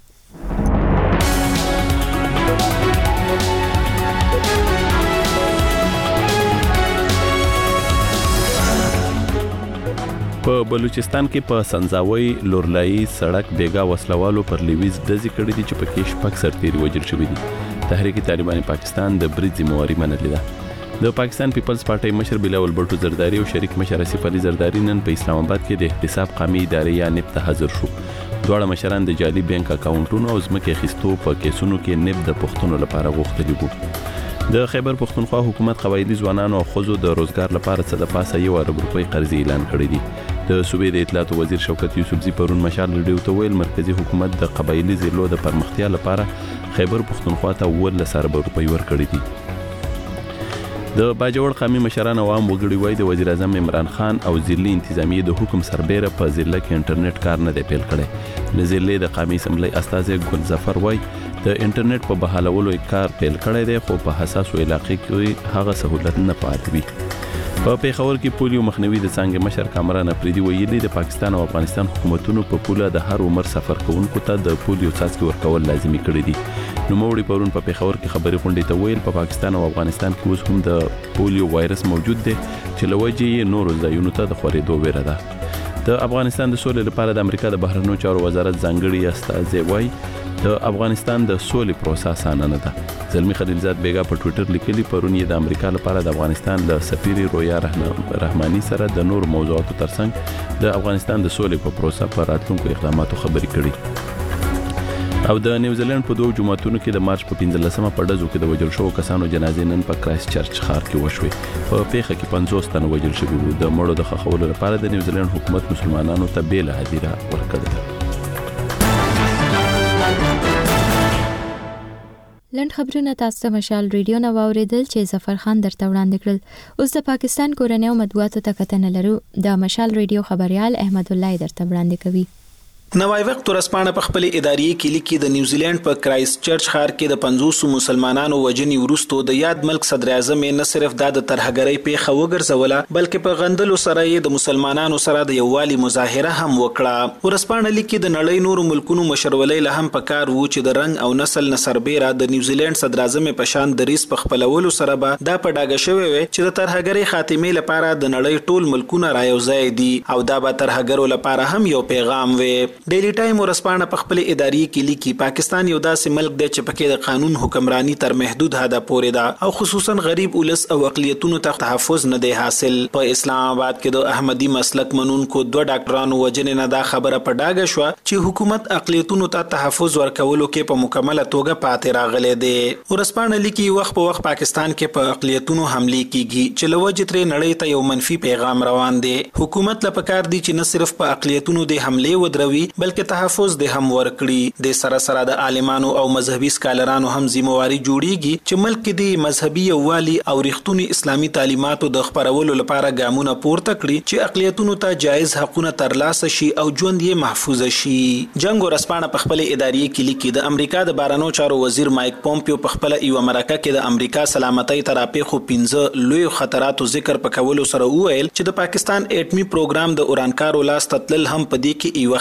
په بلوچستان کې په سنځاوي لورلای سړک بیګا وسلوالو پر لیویز دزي کړی دي چې په کې شپږ سرتیري وژل شوي دي. تحریک طالبان پاکستان د برید ذمہواری منلې ده. د پاکستان پیپلز پارټي مشر بلاول بټو زرداری او شریک مشر اسف علي زرداری نن په اسلام آباد کې د احتساب قومي ادارې یا نب ته حاضر شو. دواړه مشران د جعلي بانک اکاونټونو او ځمکې اخیستو په کیسونو کې نب د پښتنو لپاره غوښتلي وو. د خیبر پښتونخوا حکومت قبایلی ځوانانو او ښځو د روزګار لپاره څه د پاسه یو ارب روپۍ قرضې اعلان کړی دي. د صوبې د اطلاعات وزیر شوکت یوسفزي پرون مشال ریډیو ته ویل مرکزی حکومت د قبایلی ضلعو د پرمختیا لپاره خیبر پښتونخوا ته ولس ارب روپۍ ورکړي دي. د باجوړ قومي مشران عوام وګړي وای د وزیر اعظم عمران خان او ضلعي انتظامیه د حکم سربېره په ضلع کې انټرنیټ کار نه دی پیل کړی. د ضلع د قومي اسمبلی استاذ ګل ظفر وای د انټرنیټ په بحالولو کار پیل کړی دی خو په حساسو علاقې کې هغه سہولت نه پاتې وي. په پیښور کې پولیو مخنیوي د څنګه مشر کامران افریدي ویلي د پاکستان او افغانستان حکومتونو په پوله د هر عمر سفر کوونکو ته د پولیو څاڅکي ورکول لازمي کړی دي. نو موري پرون په پیښور کې خبري غونډې ته ویل په پاکستان او افغانستان کې اوس هم د پولیو وایرس موجود دی چې لوجه یې نور ځایونو ته د خورېدو ویره ده. د افغانستان د سولې لپاره د امریکا د بهرنیو چارو وزارت ځانګړي استازی وای د افغانستان د سولې پروسه اسانه نه ده. زلمی خلیلزاد بیگا په ټوئیټر لیکلي پرون یې د امریکا لپاره د افغانستان له سفیر رویا رحماني سره د نور موضوعاتو ترڅنګ د افغانستان د سولې په پروسه پر راتلونکو اقداماتو خبرې کړي. او د نیوزیلند په دوه جمعتونو کې د مارچ په پنځلسمه په ډزو کې د وژل شوو کسانو جنازې نن په کرایست چرچ ښار کې وشوې. په پیښه کې پنځوس تنه وژل شوي وو. د مړو د ښخولو لپاره د نیوزیلند حکومت مسلمانانو ته بیله هدیره ورکړې ده. لند خبرونه تاسو مشال ریډیو نو اوریدل چې ظفر خان درته وړاندې کړل. اوس د پاکستان کورنۍ مطبوعاتو ته کتنه لرو. د مشال ریډیو خبريال احمد الله درته وړاندې کوي. نوای وخت ورسپانه په خپل اداري کې لیکي د نیوزیلند په کرایست چرچ ښار کې د پنځوس مسلمانانو وجنی ورستو د یاد ملک صدر اعظم نه صرف د ترهګرۍ پیښه وګرځوله بلکې په غندلو سره د مسلمانانو سره د یووالي مظاهره هم وکړه. ورسپانه لیکي د نړۍ نور ملکونو مشرولې له هم پکار وو چې د رنگ او نسل نسربېره د نیوزیلند صدر اعظم په شان د ریس په خپلولو سره به دا په ډاګه شوی وي چې د ترهګرۍ خاتمه لپاره د نړۍ ټول ملکونه رايوځای دي او دا به ترهګرو لپاره هم یو پیغام وي. ډیلی ټایم ورسپانه په خپل اداري کې لیکي پاکستان یو داسې ملک دی چې پکې د قانون حکمرانی تر محدود حد پورې ده او خصوصا غریب ولس او اقلیتونو ته تحفظ نه دی حاصل. په اسلام آباد کې د احمدي مسلک منونکو دوه ډاکټرانو وجنې نه دا خبره په ډاګه شو چې حکومت اقلیتونو ته تحفظ ورکولو کې په مکمله توګه پاتې راغلی دی. ورسپانه لیکي وخت په وخت پاکستان کې په اقلیتونو حمله کیږي چې لوجه ترې نړۍ ته یو منفي پیغام روان دی. حکومت لپاره کار دی چې نه صرف په اقلیتونو د حمله ودروي بلکې تحفظ د هم ورکړي. د سره سره د عالمانو او مذهبي سکالرانو هم ذمہواری جوړیږي چې ملک کې د مذهبي یووالي او ریښتونی اسلامي تعلیماتو د خپرولو لپاره ګامونه پورته کړي چې اقلیتونو ته جایز حقوقونه ترلاسه شي او ژوند یې محفوظ شي. جنگ ورسپانه په خپل اداري کې لیکي د امریکا د بهرنیو چارو وزیر مایک پومپیو په خپل یو مرکه کې د امریکا سلامتۍ تراپی خو پنځه لوی خطراتو ذکر پکولو سره وویل چې د پاکستان اټمی پروګرام د اورانکارو لاس تتل هم په دې کې یو خطر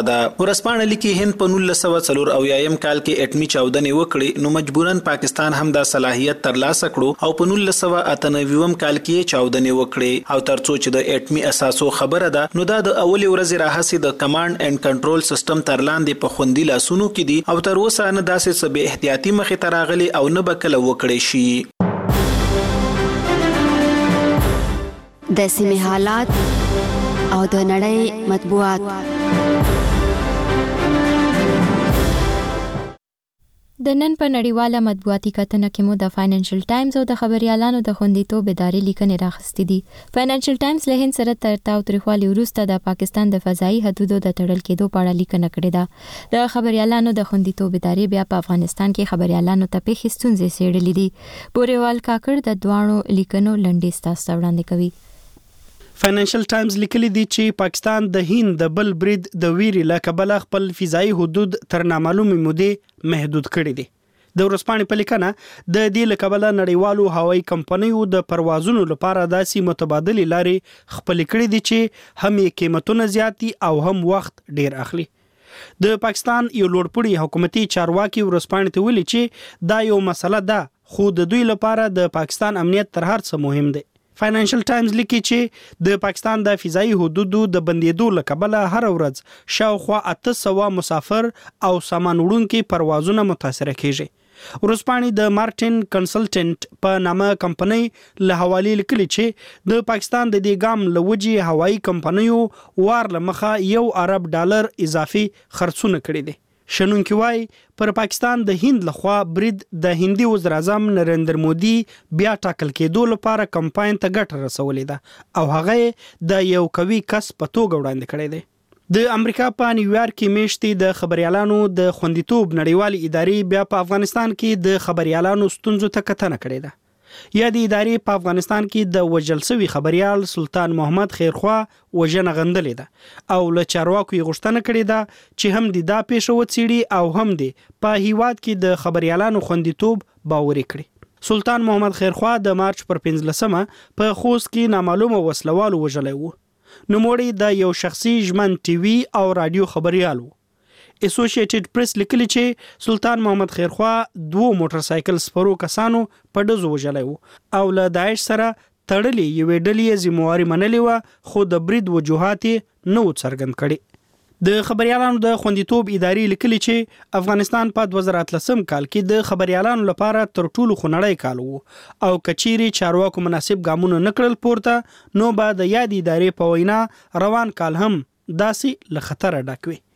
ده. ورسپانه لیکي هند په نولس سوه څلور اویایم کال کې اټمی چاودنې وکړې نو مجبورن پاکستان هم دا صلاحیت ترلاسه کړو او په نولس سوه اته نوي کال کې چاودنې وکړې او ترڅو چې د اټمی اساسو خبره ده نو دا د اولي ورځې راهسي د کمانډ اینڈ کنټرول سیستم تر لاندې په خوندي لاسونو کې دي او تر اوسه نه داسې څه به احتیاطي مخې ته راغلي او نه به کله وکړي شي. د سیمې حالات او د نړۍ مطبوعات. د نن په نړیواله مطبوعاتي کتنه کې مو د فاینانشل ټایمز او د خبريالانو د خوندیتوب ادارې لیکنې راخستې دي. فاینانشل ټایمز له هند سره تر تاوتریخوالي وروسته د پاکستان د فضایي حدودو د تړل کېدو په اړه لیکنه کړې ده. د خبريالانو د خوندیتوب ادارې بیا په افغانستان کې خبريالانو ته پیښې ستونزې څېړلې دي. بوريوال کاکړ د دوانو لیکنو لنډیز تاسو ته وړاندې کوي. فاینانشل ټایمز لیکلي دي چې پاکستان د هند د بل برید د ویري له کبله خپل فضایي حدود تر نامعلومې مودې محدود کړي دي. د ورځپاڼې په لیکنه د دې له کبله نړیوالو هوایي کمپنیو د پروازونو لپاره داسې متبادلې لارې خپلې کړې دي چې هم یې قیمتونه زیات دي او هم وخت ډیر اخلي. د پاکستان یو لوړپوړي حکومتي چارواکي ورځپاڼې ته ویلي چې دا یو مسله ده خو د دوی لپاره د پاکستان امنیت تر هر څه مهم دی. فاینانشل ټایمز لیکي چې د پاکستان د فضایي حدودو د بندیدو له کبله هر ورځ شاوخوا اته سوه مسافر او سامان وړونکي پروازونه متاثره کیږي. ورځپاڼې د مارټین کنسلټنټ په نامه کمپنۍ له حوالې لیکلي چې د پاکستان د دې ګام له وجې هوایي کمپنیو وار له مخه یو ارب ډالر اضافي خرڅونه کړي دي. شنونکي وایي پر پاکستان د هند لخوا برید د هندي وزیر اعظم نریندر مودي بیا ټاکل کېدو لپاره کمپاین ته ګټه رسولې ده او هغه د یو قوي کس په توګه وړاندې کړی دی. د امریکا په نیویارک کې میشتې د خبريالانو د خوندیتوب نړیوالې ادارې بیا په افغانستان کې د خبريالانو ستونزو ته کتنه کړې ده. یا د ادارې په افغانستان کې د وژل شوي خبريال سلطان محمد خیرخوا وژنه غندلې ده او له چارواکو یې غوښتنه کړې ده چې هم د دا پیښه وڅېړي او هم د په هیواد کې د خبريالانو خوندیتوب باوري کړي. سلطان محمد خیرخوا د مارچ پر پنځلسمه په خوست کې نامعلومه وسلوالو وژلی و. نوموړی د یو شخصي ژمن ټي وي او رادیو خبريال و. اسوسییټډ پریس لیکلی چې سلطان محمد خیرخوا دوه موټر سایکل سپرو کسانو په ډزو وژلی و او له داعش سره تړلې یوې ډلې ذمہواري منلې وه خو د برید وجوهات یې نه و څرګند کړي. د خبريالانو د خوندیتوب ادارې لیکلي چې افغانستان په دوه زره اتلسم کال کې د خبريالانو لپاره تر ټولو خونړی کال و او کچيري چارواکو مناسب ګامونه نکړل پورته نو به د یاد ادارې په وینا روان کال هم داسې له خطر ډک وي.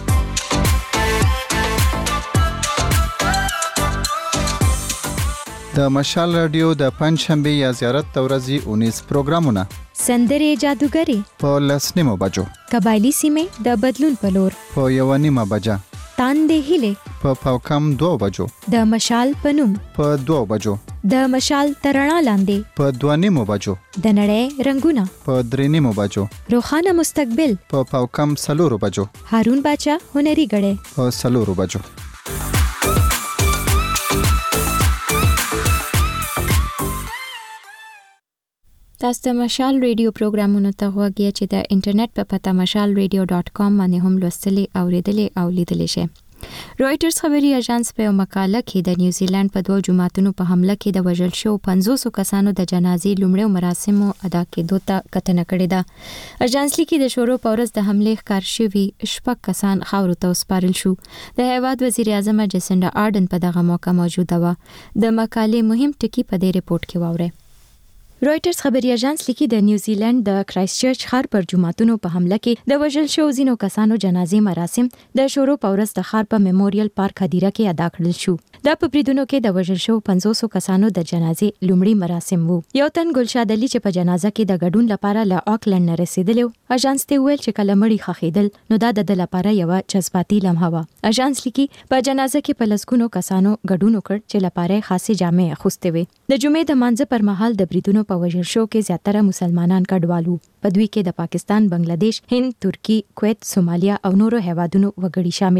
د مشال رادیو د پنځشنبه یا زیارت د ورځې اونیس پروګرامونه سندرې جادوګری په لسنیمو بجو قبایلی سیمه د بدلون په لور په یو نیمه بجه تاندې هله په پاوکم دوه بجو د مشال پنوم په دوه بجو د مشال ترڼا لاندې په دوه نیمو بجو د نړۍ رنگونه په درې نیمو بجو روخانه مستقبل په پاوکم سلورو بجو هارون باچا هنري غړې په سلورو بجو. تاسو د مشال ریډیو پروګرامونو ته غوږی چې د انټرنیټ په پته مشال ریډیو ډاٹ کام باندې هم لوستلی او اوریدلی او لیدلی شئ. رويټرز خبري اژانس په یو مقاله کې د نیوزیلند په دوه جماعتونو په حمله کې د وژل شو پنځوس کسانو د جنازې لومړی مراسمو ادا کېدو ته کتنه کړې ده. اژانس لیکي د شروع په ورځ د حملې ښکار شوي شپږ کسان خاورو ته وسپارل شو. د هیواد وزیر اعظم جسنډا آرډن په دغه موقع موجوده و. د مقالې مهم ټکي په دې ریپورت کې واورئ. رويټرز خبري اژانس لیکي د نیوزیلند د کرایست چرچ ښار پر جماعتونو په حمله کې د وژل شو ځینو کسانو جنازې مراسم د شروع په ورځ د ښار په میموریل پارک هدیره کې ادا کړل شو. دا په بریدونو کې د وژل شو پنځوس کسانو د جنازې لومړی مراسم وو. یو تن ګلشاد علي چې په جنازه کې د ګډون لپاره له آکلند نه رسیدلی و اژانس ته ویل چې کله مړی خخیدل نو دا د لپاره یو جذباتي لمحه و. اژانس لیکي په جنازه کې په لسګونو کسانو ګډون وکړ چې لپاره خاصه جامې اغوستې وې. د جمعې د مانځه پر مهال د بریدونو په وژل شو کې زیاتره مسلمانان کډوالو. په دوی کې د پاکستان، بنگلاديش، هند، ترکی، کویت، سومالیا او نورو هیوادونو وګړي شامل وو.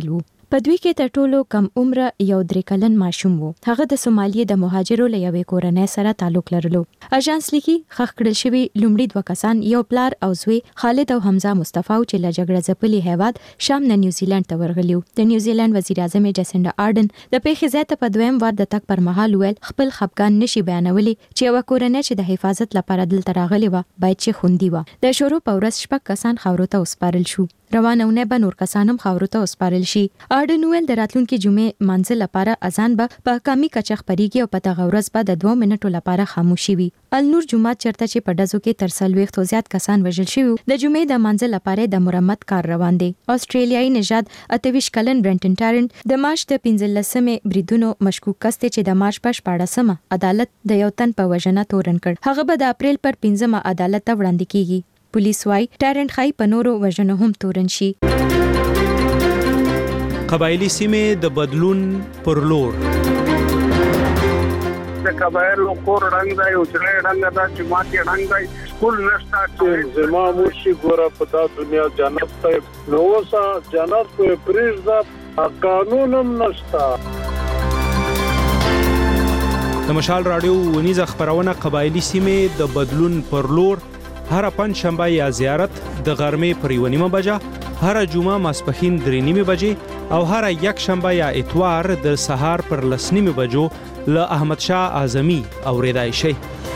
په دوی کې تر ټولو کم عمر یو درې کلن ماشوم وو. هغه د سومالیې د مهاجرو له یوې کورنۍ سره تعلق لرلو. اژانس لیکي خښ کړل شوي لومړي دوه کسان یو پلار او زوی خالد او حمزه مصطفی چې له جګړه ځپلي هیواد شام نه نیوزیلند ته ورغلیو. د نیوزیلند وزیر اعظم جسنډا آرډن د پیښې ځای ته په دویم وار د تک پر مهال ویل خپل خپګان نشي بیانولی چې یو کورنۍ چې د حفاظت لپاره دلته راغلي و باید چې خوندي و. د شروع په ورځ شپږ کسان خاورو ته وسپارل شو. روانونه به نور کسانم خاورو ته وسپارل شي. آرډن ویل د راتلونکي جمعې منځل لپاره اذان به په کمی کچه خبريږي او په دغه ورځ به د دوه منټو لپاره خاموشي وي. النور جمعه چرته چې په دزو کې تر سلويخت او زیات کسان وژل شوي د جمعې د منځل لپاره د مرمت کار روان دی. استرالیایي نژاد اتویش کلن برنټن ټارنټ د مارچ د پنځلسمې بریدونو مشکوک کس چې د مارچ په شپاړسمه عدالت د یو تن په وژنه تورن کړ. هغه به د اپریل پر پنځمه عدالت ته وړاندې کیږي. پولیس وايي ټارنټ خای په نورو وژنو هم تورن شي. قبایلی سیمې د بدلون پر لور د قبایلو کور رنګ دی او چې رنګ دا چې ماته رنګ دی سکول نشته چې زما مرشي ګوره په دا دنیا جنت ته نو وسه جنت په پریزدا قانونم نشته. د مشال رادیو ونیزه خبرونه قبایلی سیمې د بدلون پر لور هر پنځ شنبه یا زیارت د غرمې پر یو نیمه بجه، هر جمعه ماسپښین درې نیمه بجې او هر یک شنبه یا اتوار د سهار پر لس نیمه بجو له احمد شاه اعظمي اوریدای شي.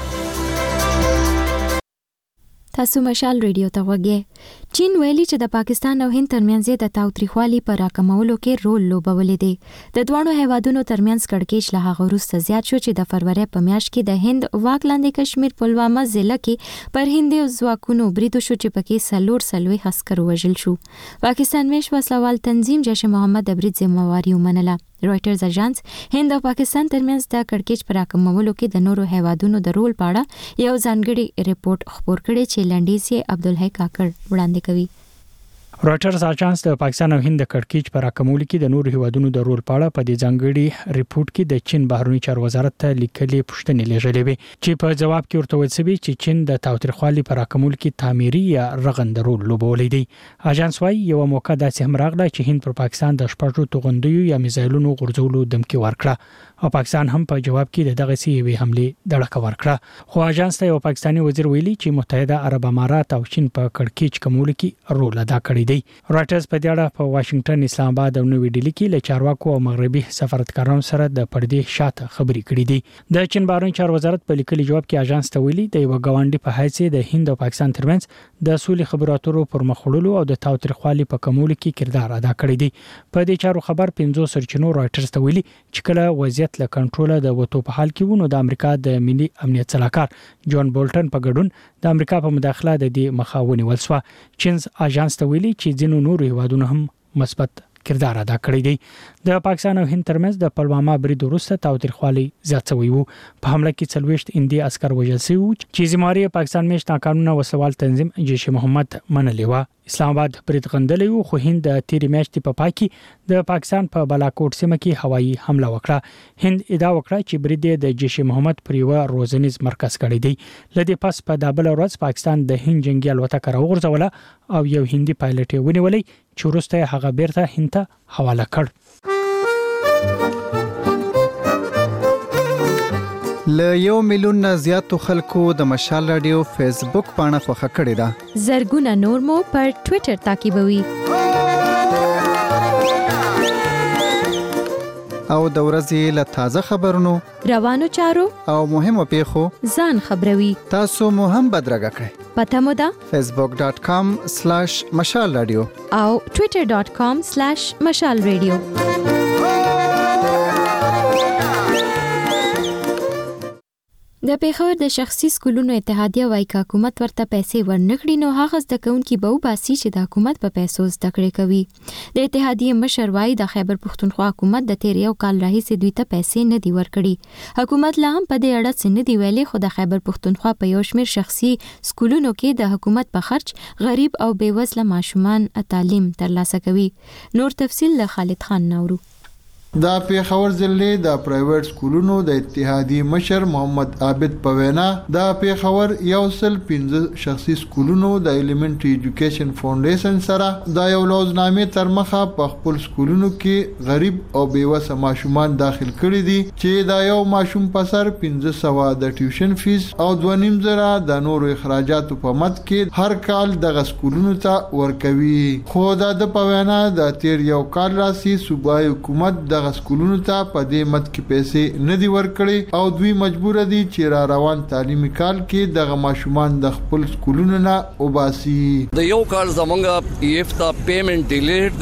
تاسو مشال ریډیو ته وګورئ. چین ویلي چې د پاکستان او هند ترمنځ د تاوتریخوالي پر راکمولو کې رول لوبولې دی. د دوه هیوادونو ترمنځ کړکېچ له هغه وروسته زیات شو چې د فروری په میاشت کې د هند واک لاندې کشمیر پلوامه ضلع کې پر هندي ځواکونو برید شو چې پکې سلور سلوي عسكر وژل شو. پاکستان میش وسلوال تنظیم جیش محمد د برید ذمہواری ومنله. رويټرز اژانس هند او پاکستان ترمنځ د کړکېچ پر راکمولو کې د نورو هیوادونو د رول په اړه یو ځانګړی ریپورت خبر کړي چې لنډیز یې عبدالحی کاکړ وړاندې کوي. رويټرز اژانس د پاکستان او هند د کړکېچ پر راکمولو کې د نورو هیوادونو د رول په اړه په دې ځانګړي ریپورت کې د چین بهرنی چارو وزارت ته لیکلي پوښتنې لېږلې وي چې په جواب کې ورته ویل شوی چې چین د تاوتریخوالي پر راکمولو کې تعمیري یا رغند رول لوبولی دی. اژانس وايي یو موقع داسې هم راغله چې هند پر پاکستان د شپږو توغندیو یا میزایلونو غورځولو دمکی ورکړه او پاکستان هم په جواب کې دغه سی وی حمله دړه ورکړه. خو اژانس ته یو پاکستانی وزیر ویلي چې متحده عرب امارات او چین په کړکېچ کمولو کې رول ادا کړی دی. رويټرز په دې اړه په واشنگټن، اسلام آباد او نوې ډیلی کې له چارواکو او مغربي سفارتکارانو سره د پردې شاته خبرې کړې دي. د چین بهرنی چارو وزارت په لیکلي جواب کې اژانس ته ویلي د یو غونډې په حیث د هند او پاکستان ترمنځ د سولې خبرو اترو پر مخ وړلو او د تاوتریخوالي په کمولو کې کردار ادا کړی دی. په دې چارو خبر پنځو سرچینو رويټرز ته ویلي چې کله وضعیت له کنټروله د وټو په حال کې ونه د امریکا د ملي امنیت صلاحکار جون بولټن په ګډون د امریکا په مداخله د دې مخاوني ولسوا. چین اژانس ته ویلي چې ځینو نورو هیوادونو هم مثبت کردار ادا کړی دی. د پاکستان او هند ترمنځ د پلوامه برید وروسته تاوتریخوالي زیات شوی وو. په حمله کې څلويشت هندي عسكر وژل شوي وو چې ذمہواری پاکستان میش ناقانونه وسوال تنظیم جیش محمد منلې و. اسلام آباد برید غندلې وو خو هند د تیری میاشتې په پای کې د پاکستان په بلاکوټ سیمه کې هوایي حمله وکړه. هند ادعا وکړه چې برید د جیش محمد پر یو روزنیز مرکز کړی دی. لدې پس په دابل ورځ پاکستان د هند جنگي الوتکه راوغورځوله او یو هندي پایلټ یې ونیولې چې وروسته هغه بیرته هند ته حواله کړ. ل یو میلیون نه زیاتو خلکو د مشال رادیو فیسبوک پاڼه خوښه کړې ده. زرګونه نور مو پر ټوئیټر تعقیبوي. او د ورځې له تازه خبرونو، روانو چارو او مهمو پیښو ځان خبروي. تاسو مو هم بدرګه کړئ. پته مو ده facebook dot com slash مشال رادیو او twitter dot com slash مشال رادیو. د پیښور د شخصي سکولونو اتحادیه وايي چې حکومت ورته پیسې ورنکړي نو هغه زده کوونکي به وباسي چې د حکومت په پیسو زده کړې کوي. د اتحادیه مشر وايي د خیبر پښتونخوا حکومت د تیر یو کال راهیسې دوی ته پیسې نه دی ورکړي. حکومت لا هم په دې اړه څه نه دی ویلي خو د خیبر پښتونخوا په یو شمېر شخصي سکولونو کې د حکومت په خرچ غریب او بیوزله ماشومان تعلیم ترلاسه کوي. نور تفصیل له خالد خان نورو. د پیښور ضلع د پرایویټ سکولونو د اتحادیې مشر محمد عابد پوینا د پیښور یو سل پنځه شخصي سکولونو د ایلیمنټری ایجوکیشن فاونډیشن سره د یو لوزنامې تر مخه په خپل سکولونو کې غریب او بیوسه ماشومان داخل کړي دي چې دا یو ماشوم په سر پنځه سوه د ټیوشن فیس او دوه نیم زره د نورو اخراجاتو په مد کې هر کال د سکولونو ته ورکوي. خو د پوینا د تیر یو کال راسي صوبایي حکومت د سکولونو ته په دې مد کې پیسې نه دی ورکړي او دوی مجبور دي چې را روان تعلیمي کال کې د ماشومان د خپل سکولونو نه وباسي. د یو کال زمونږ ایفتا پیمنٹ ډیلیټ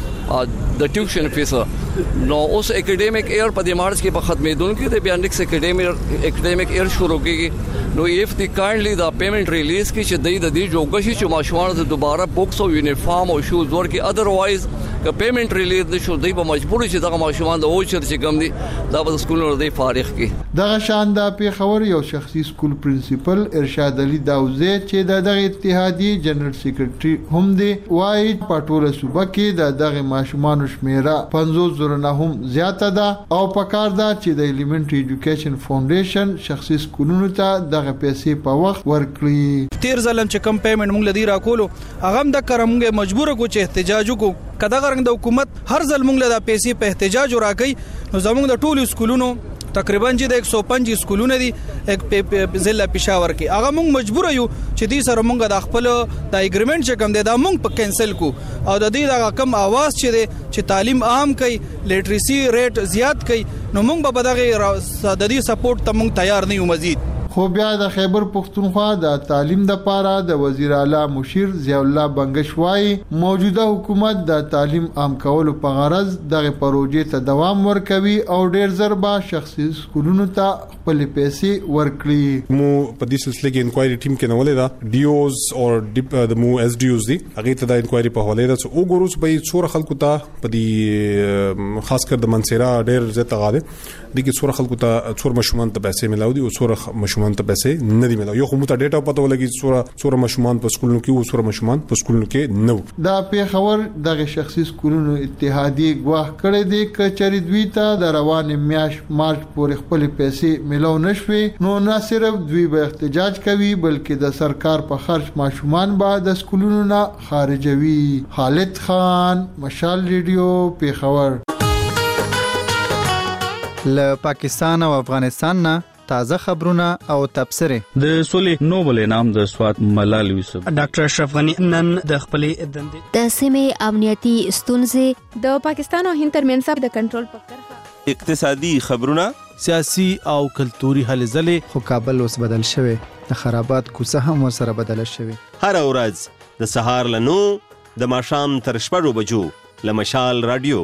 دی د ټیوشن فیس نو اوس اکیډمیک ایئر په دې مارچ کې په ختمېدونکو دی بیا نیکس اکیډمیک اکیډمیک ایئر شروع کیږي نو ایف دی کایندلی دا پیمنٹ ریلیز کی چې د دې جوګشي چې ماشومان ته دوباره بوکس او یونیفارم او شوز ورکي ادروایز که پیمنٹ ریلیز نشو دی په مجبور چې دغه ماشومان د اوچر چې کم دي دا په سکولونو دی فارغ کی. دغه شان د پیښور یو شخصي سکول پرنسپل ارشاد علي داوزه چې د دغه اتحادیې جنرال سیکریټري هم دی وايي په ټوله صوبه کې د دغه ماشومان شمیره پنځوس زره نه هم زیاته ده او پکار ده چې د ایلیمنټری ایجوکیشن فاونډیشن شخصي سکولونو ته دغه پیسې په وخت ورکړي. تیر ظلم چې کم پیمنٹ موږ لدی راکولو هغه هم د کرمږه مجبور کو چې احتجاج وکړو کدا غرنګ د حکومت هر ځل موږ له پیسې په احتجاج راکې نو زموږ د ټولو سکولونو تقریبا چې د یک سو پنځه سکولونه دي یک ضلع پېښور کې هغه موږ مجبور یو چې دې سره موږ د خپل د اګریمنت چې کوم دی دا موږ په کینسل کو او د دې د کم आवाज چې دی چې تعلیم عام کړي لیټریسي ریټ زیات کړي نو موږ به دغه د دې سپورټ ته موږ تیار نه یو مزید. خو بیا د خیبر پختونخوا د تعلیم د پاره د وزیر اعلی مشیر ضیاء الله بنگش وايي موجوده حکومت د تعلیم عام کولو په غرض دغه پروژې ته دوام ورکوي او ډیر زر به شخصي سکولونو ته خپل پیسې ورکړي. مو په دې سلسله کې انکوایري ټیم کې نولې دا ډي اوز او د مو اس ډي اوز دي هغه ته د انکوایري په حواله ده او ګورو چې به څور خلکو ته په دې خاص کر د منصيرا ډیر زیات غاده دي کې څور خلکو ته څور مشمون ته پیسې ملاو دي او څور مشمون ته پیسې نه دي ملاو یو خو مو ته ډیټا پته ولګي څور څور مشمون په سکولونو کې او څور مشمون په سکولونو کې نو. دا پیښور دغه شخصي سکولونو اتحادیې ګواښ کړی دی کچري دوی ته د روان میاش مارچ پورې خپل پیسې ملاو نشوي نو نه صرف دوی به احتجاج کوي بلکې د سرکار په خرج ماشومان به د سکولونو نه خارجوي. خالد خان مشال ریډیو پیښور. له پاکستان او افغانستان نه تازه خبرونه او تبصره. د سولې نوبل انعام د سواد ملال یوسف ډاکټر اشرف غنی نن د خپلې دندې د سیمې امنیتي ستونزې د پاکستان او هند ترمنځ د کنټرول په کرښه اقتصادي خبرونه سیاسي او کلتوري هلې ځلې. خو کابل اوس بدل شوی د خرابات کوڅه هم ورسره بدل شوی. هر ورځ د سهار لنو د ماښام تر شپږو بجو له مشال رادیو.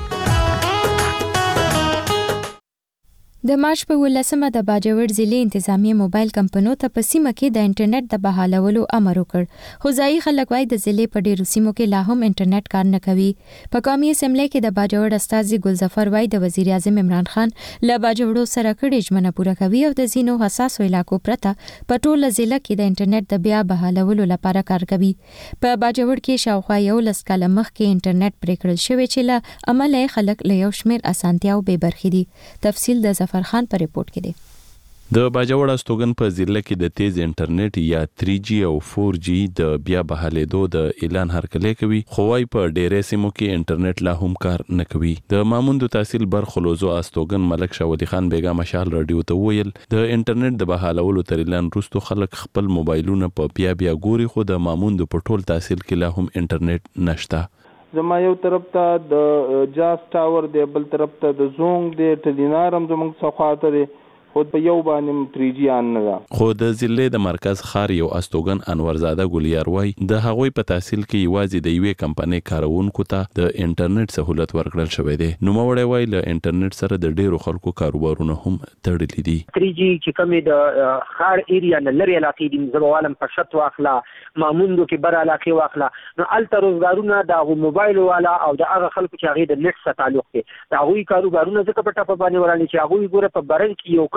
د مارچ په ولسمه د باجوړ ضلع انتظامی موبایل کمپنیو ته په سیمه کې د انټرنیټ د بحالولو امر وکړ خو ځایي خلک وايي د ضلع په ډیرو سیمو کې لا هم انټرنیټ کار نه کوي. په قومي اسمبلی کې د باجوړ استاذ ګلظفر وايي د وزیر اعظم عمران خان له باجوړو سره کړي ژمنه پوره کوي او د ځینو حساسو علاقو پرته په ټوله ضلع کې د انټرنیټ د بیا بحالولو لپاره کار کوي. په باجوړ کې شاوخوا یو لس کاله مخکې انټرنیټ پرې کړل شوی چې له عمله خلک له یو شمېر اسانتیاو بې برخې دي. تفصیل د ظفر خان پر ریپورت کې دی. د باجوړ استوګن په ضلع کې د تیز انټرنیټ یا تھری جی او فور جی د بیا بحالېدو د اعلان هرکلی کوي خو وايي په ډېرې سیمو کې انټرنیټ لا هم کار نه کوي. د ماموند تحصیل برخلوزو استوګن ملک شاودي خان بیگا مشال رادیو ته ویل د انټرنیټ د بحالولو تر اعلان وروسته خلک خپل موبایلونه په بیا بیا ګوري خو د ماموند په ټول تحصیل کې لا هم انټرنیټ نشته. زما یو طرف ته د جاس ټاور دی بل طرف ته د زونګ دی ټلینارم زموږ څخه ته دی خود په یو باندې تھری جی ان نه خو د ضلع د مرکز خار یو استوګن انورزاده ګلیار وای د هغوی په تحصیل کې یوازې د یوې کمپنۍ کارونکو ته د انټرنیټ سہولت ورکړل شوی دی. نو موړی وای له انټرنیټ سره د ډیرو خلکو کاروبارونه هم تړلي دي. تھری جی چې کومه د خار ایریا نه لري علاقې دي زموالم په شت واخلا ماموندو کې بر علاقې واخلا نو الته روزګارونه د موبایل والا او د هغه خلکو چې هغه د نت سره تعلق دي د هغوی کاروبارونه ځکه په ټاپه باندې ورانه چې هغوی ګوره په برن کې یو کس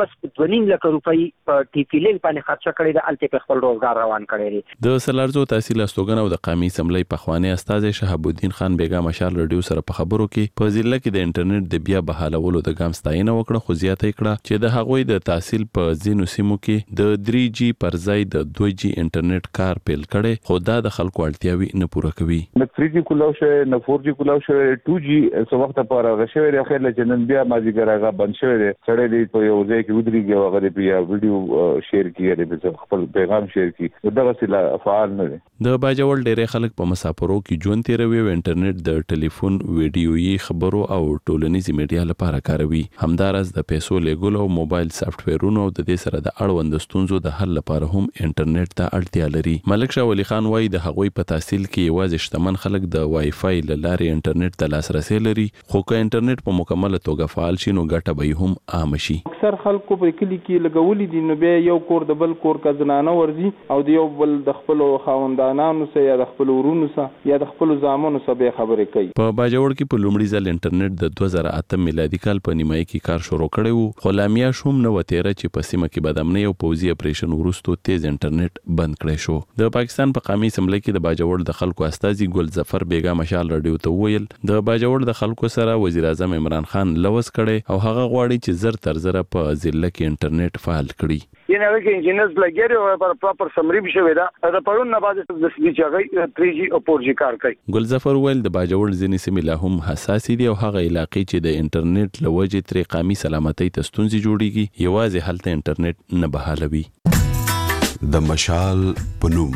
بس دوه نیم لک روپۍ په ټي پی لیل باندې خرچه کړې ده، الته په خپل روزګار روان کړی دی. د سلارزو تحصیل استوګنه او د قومي اسمبلی پخوانی استاد شهاب الدین خان بیگا مشال رادیو سره په خبرو کې په ضلع کې د انټرنیټ د بیا بحالولو د ګام ستاینه وکړه، خو زیاته کړه چې د هغوی د تحصیل په ځینو سیمو کې د درې جی پر ځای د دوه جی انټرنیټ کار پیل کړي، خو دا د خلکو اړتیاوي نه پوره کوي. نه تھری جی کولاو شوی، نه فور جی کولاو شوی، ټو جی څو وخت لپاره غشوي دی، خیر لکه نن بیا مازیګر هغه بند شوی دی. سړی دی په یو ځای کې ودرېږي او هغه بیا ویډیو شیر کیږي، د خپل پیغام شیر کیږي، دغه سلا فعال نه دی. د باجوړ ډېر خلک په مسافرو کې ژوند تیروي او انټرنیټ د ټلیفون، ویډیويي خبرو او ټولنیزي میډیا لپاره کاروي. همدارس د پیسو لیږلو او موبایل سافټویرونو د دې سره د اړوند ستونزو د حل لپاره هم انټرنیټ ته اړتیا لري. ملک شاه ولی خان وايي د هغوی په تحصیل کې یوازې شتمن خلک د وای فای لارې انټرنیټ ته لاسرسي لري، خو که انټرنیټ په مکمله توګه فعال شي نو ګټه به هم عام شي. اکثر خلکو په کلی کې لګولې دي، نو بیا یو کور د بل کور کا زنانه ورزي او د یو بل د خپل خاوندانانو سره یا د خپل ورونو سره یا د خپل زامنو سره به خبرې کوي. په باجوړ کې په لومړي ځل انټرنیټ د دوه زره اته میلادي کال په نیمایي کې کار شروع کړی وو، خو لا میاشت هم نه وتیره چې په سیمه کې بدامنۍ او پوځي اپریشن وروسته تیز انټرنیټ بند کړی شو. د پاکستان په قومي اسمبلی کې د باجوړ د خلکو استازي ګل ظفر بیگا مشال رادیو ته ویل د باجوړ د خلکو سره وزیر اعظم عمران خان لوس کړي او هغه غواړي چې زر تر زر په ضلع کې انټرنیټ فعال کړي. یعنی هغه کې انجینرز لګیږي او پر پراپر سمری بشوي دا دا پرون نه بعد د سړي چاغي تھری جی او فور جی کار کوي. ګل ظفر ویل د باجوړ ځینې سیمې لا هم حساسې دي او هغه علاقې چې د انټرنیټ لوجې ترې قومي سلامتۍ ته ستونزې جوړیږي، یوازې هلته انټرنیټ نه بحالوي. د مشال پنوم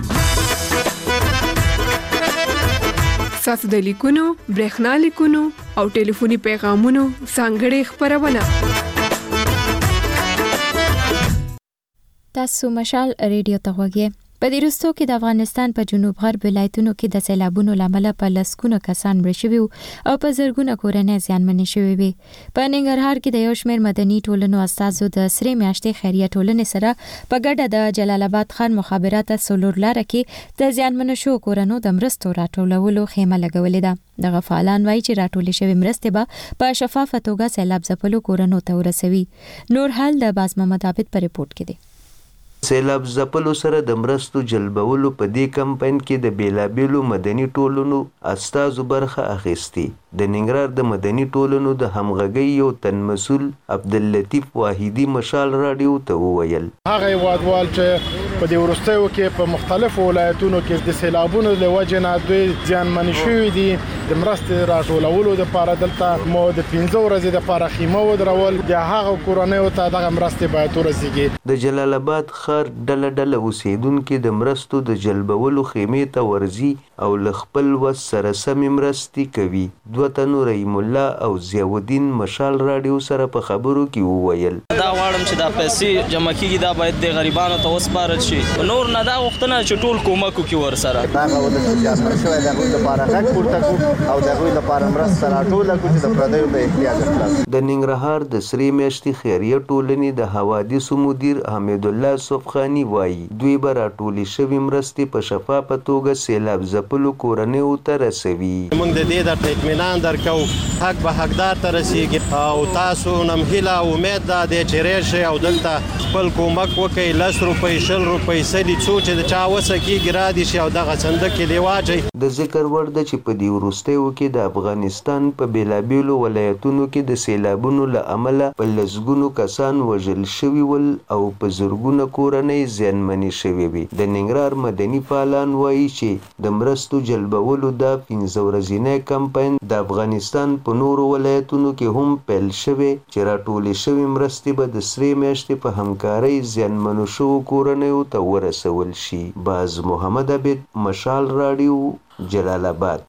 ساسو د لیکونو، برېښنا لیکونو او ټلیفوني پیغامونو ځانګړې خبرونه. تاسو مشال ریډیو ته غوږی. په دې وروستو کې د افغانستان په جنوب غرب ولایتونو کې د سیلابونو لامل په لسګونو کسان مړه شوي او په زرګونو کورنۍ زیانمنې شوې وي. په ننګرهار کې د یو شمېر مدني ټولنو استازو د سرې میاشتې خیریه ټولنې سره په ګډه د جلال آباد خان مخابرات سولور لاره کې د زیانمنو شو کورنو د مرستو راټولولو خیمه لګولې ده. دغه فعالان وایي چې راټولې شوې مرستې به په شفافه توګه سیلاب ځپلو کورنو ته ورسوي. نور حال د باز محمد عابد په ریپورت کې دی. سیلاب ځپلو سره د مرستو جلبولو په دې کمپاین کې د بیلابیلو مدني ټولنو استازو برخه اخیستي. د ننګرهار د مدني ټولنو د همغږۍ یو تن مسؤل عبداللطیف واحدی مشال رادیو ته وویل هغه هیوادوال چې په دې وروستیو کې په مختلفو ولایتونو کې د سیلابونو له وجې نه دوی زیانمن شوي دي، د مرستې راټولولو دپاره دلته مو د پنځه ورځې دپاره خیمه ودرول، د هغو کورنیو ته دغه مرستې باید ورسیږي. د جلال آباد ښار ډله ډله اوسیدونکي د مرستو د جلبولو خیمې ته ورځي او له خپل وس سره سمې مرستې کوي. دوه تنو رحیم الله او ضیاءالدین مشال رادیو سره په خبرو کې وویل دا غواړم چې دا پیسې جمع کیږي، دا باید د غریبانو ته وسپارل شي. نور نه دا غوښتنه چې ټول کومک وکړي ورسره. دا غوښتنه چې جاسمن شوی د هغوی لپاره غږ پورته کړو او د هغوی لپاره مرسته راټوله کړو چې د پردیو د احتیاج خلاص. د ننګرهار د سرې میاشتې خیریه ټولنې د حوادثو مدیر حمید الله صفخاني وایي دوی به راټولې شوې مرستې په شفافه توګه سیلاب ځپلو کورنیو ته رسوي. موږ د دې درته اطمینان درکو حق به حقدار ته رسیږي او تاسو نم هیله او امید دا دی چې راشئ او دلته خپل کومک وکړئ. لس روپۍ شل روپۍ سلي څو چې د چا وسه کېږي را دي شي او دغه صندوق کې دې واچئ. د ذکر وړ ده چې په دې وروستیو کې د افغانستان په بیلابیلو ولایتونو کې د سیلابونو له امله په لسګونو کسان وژل شوي ول او په زرګونه کورنۍ زیانمنې شوې وي. د ننګرهار مدني فعالان وایي چې د مرستو جلبولو دا پنځه ورځنی کمپاین د افغانستان په نورو ولایتونو کې هم پیل شوی چې راټولې شوې مرستې به د سرې میاشتې په همکارۍ زیانمنو شوو کورنیو ته ورسول شي. باز محمد عبید مشال رادیو جلال آباد.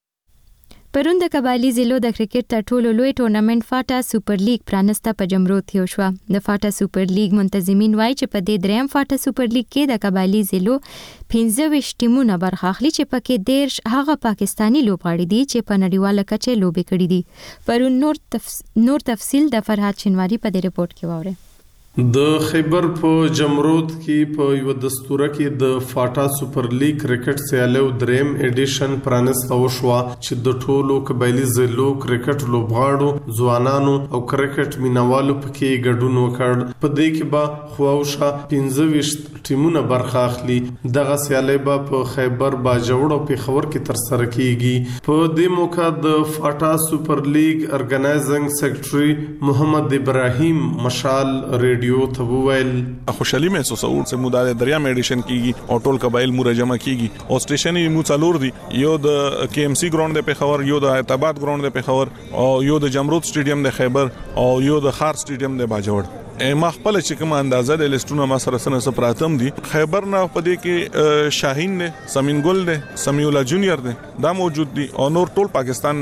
پرون د قبایلی ضلعو د کرکټ تر ټولو لوی ټورنمنت فاټا سوپر لیګ پرانسته په جمرود کې وشوه. د فاټا سوپر لیګ منتظمین وایي چې په دې دریم فاټا سوپر لیګ کې د قبایلی ضلعو پنځه ویشت ټیمونه برخه اخلي چې پکې دیرش هغه پاکستانی لوبغاړي دي چې په نړیواله کچه لوبې کړې دي. پرون نور تفس... نور تفصیل د فرهاد شینواری په دې ریپورت کې واورئ. د خیبر په جمرود کې په یو دستوره کې د فاټا سپر لیګ کرکټ سیالیو دریم ایډیشن پرانسته وشوه چې د ټولو قبایلی ضلعو کرکټ لوبغاړو ځوانانو او کرکټ مینوالو پکې ګډون وکړ. په دې کې به خواوشا پنځه ویشت ټیمونه برخه اخلي. دغه سیالي به په خیبر باجوړ او پیښور کې ترسره کیږي. په دې موقع د فاټا سپر لیګ ارګنایزینګ سیکریټري محمد ابراهیم مشال ریډیو ته وویل خوشحالي محسوسوم چې مو د دریم ایډیشن کیږي او ټول قبایل مو راجمع کیږي او سټیشن یې مو څلور دي، یو د کې ام سی ګراوند د پیښور، یو د حیدرآباد ګراوند د پیښور او یو د جمرود سټیډیم د خیبر او یو د خار سټیډیم د باجوړ. ما خپل چې کوم اندازه د لیستونو ما سره سره پراتم دي. خیبر نه پدې کې شاهین نه، سمین ګل نه، سمیولا جونیئر نه دا موجود دي او نور ټول پاکستان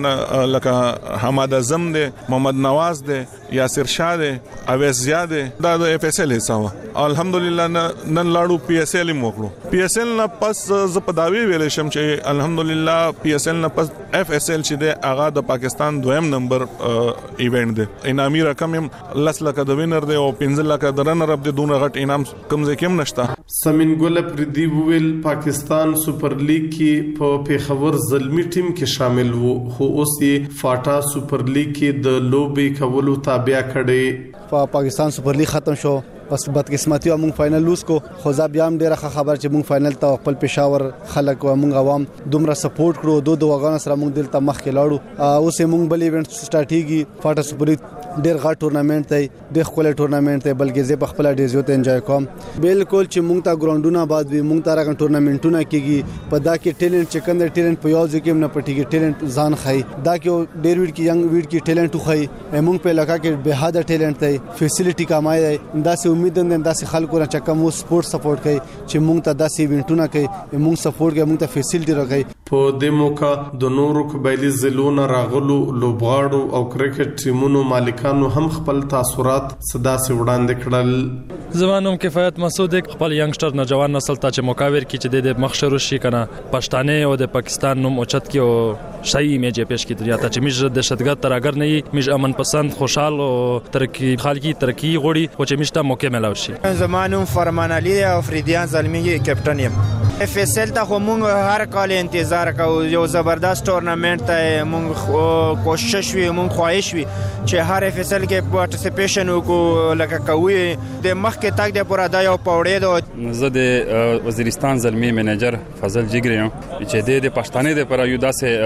لکه حماد اعظم نه، محمد نواز نه، یاسر شاه نه، اویس زیاد دا د اف اس ال حساب. الحمدلله نن لاړو پی اس ال موکړو. پی اس ال نه پس ز په داوی ویل شم چې الحمدلله پی اس ال نه پس اف اس ال چې د اغا د پاکستان دویم نمبر ایونت دی. انعامي رقم لس لکه د وینر دی او پنځه لکه د رنر اپ د دونه غټ انعام کم ځکه هم نشته. سمین ګل پردی ویل پاکستان سپر لیګ کې په پیښور زلمی ټیم کې شامل وو، خو اوس یې فاټا سپر لیګ کې د لوبي کولو تابع کړي. پاکستان سپر لیګ ختم شو، بس بدقسمتي او موږ فائنل لوس کو. خو ځا بیا هم ډیره خبر چې موږ فائنل ته خپل پېښور خلک او موږ عوام دومره سپورټ کړو، دوه دوه غان سره موږ دلته مخ کې لاړو. اوس موږ بل ایونت سٹارټ کیږي. فاټا سپر لیګ ډیر غټ ټورنمنت دی، ډیر خپل ټورنمنت دی، بلکې زه په خپل ډیر زیات انجوای کوم. بالکل چې موږ ته ګراوندونه بعد وي، موږ ته راغون ټورنمنټونه کیږي. په دا کې ټیلنٹ چې کنده ټیلنٹ په یو ځکه نه پټیږي، ټیلنٹ ځان خای. دا کې ډیر ویډ کې ینګ ویډ کې ټیلنٹ خو خای. موږ په علاقہ کې به حد ټیلنٹ دی، فیسیلیټي کمای دی. دا سه امید اندم دا سه خلکو نه چکه مو سپورت سپورټ کوي چې موږ ته داسې ایونټونه کوي، موږ سپورټ کوي، موږ ته فیسیلیټي راکوي. په دې موقع د نورو قبایلی ضلعو نه راغلو لوبغاړو او کرکټ ټیمونو مالکانو هم خپل تاثرات صدا سي وړاندې کړل. زمانوم کفایت مسعود خپل ینګسټر نوجوان نسل ته چې مقاور کی چې د مخشرو شي کنه پښتانه او د پاکستان نوم اوچت کی او شای ایمیج پیش کی دریا ته چې مج دهشتګرد تر اگر نه مج امن پسند خوشحال او ترقی خالقی ترقی غوړي او چې مشته موقع ملاو شي. زمانوم فرمان علي او فریدیان زلمی کپټن یم. اف اس ال ته موږ هر کال انتظار کوو، یو زبردست ټورنمنت ته موږ کوشش وی، موږ خواهش وی چې هر اف اس ال کې پارټیسیپیشن وکړو لکه کوي. د مخ کې تاګ د پورا د یو پوړې دو. زه د وزیرستان زلمی منیجر فضل جګری یم چې د پښتانه د پر یو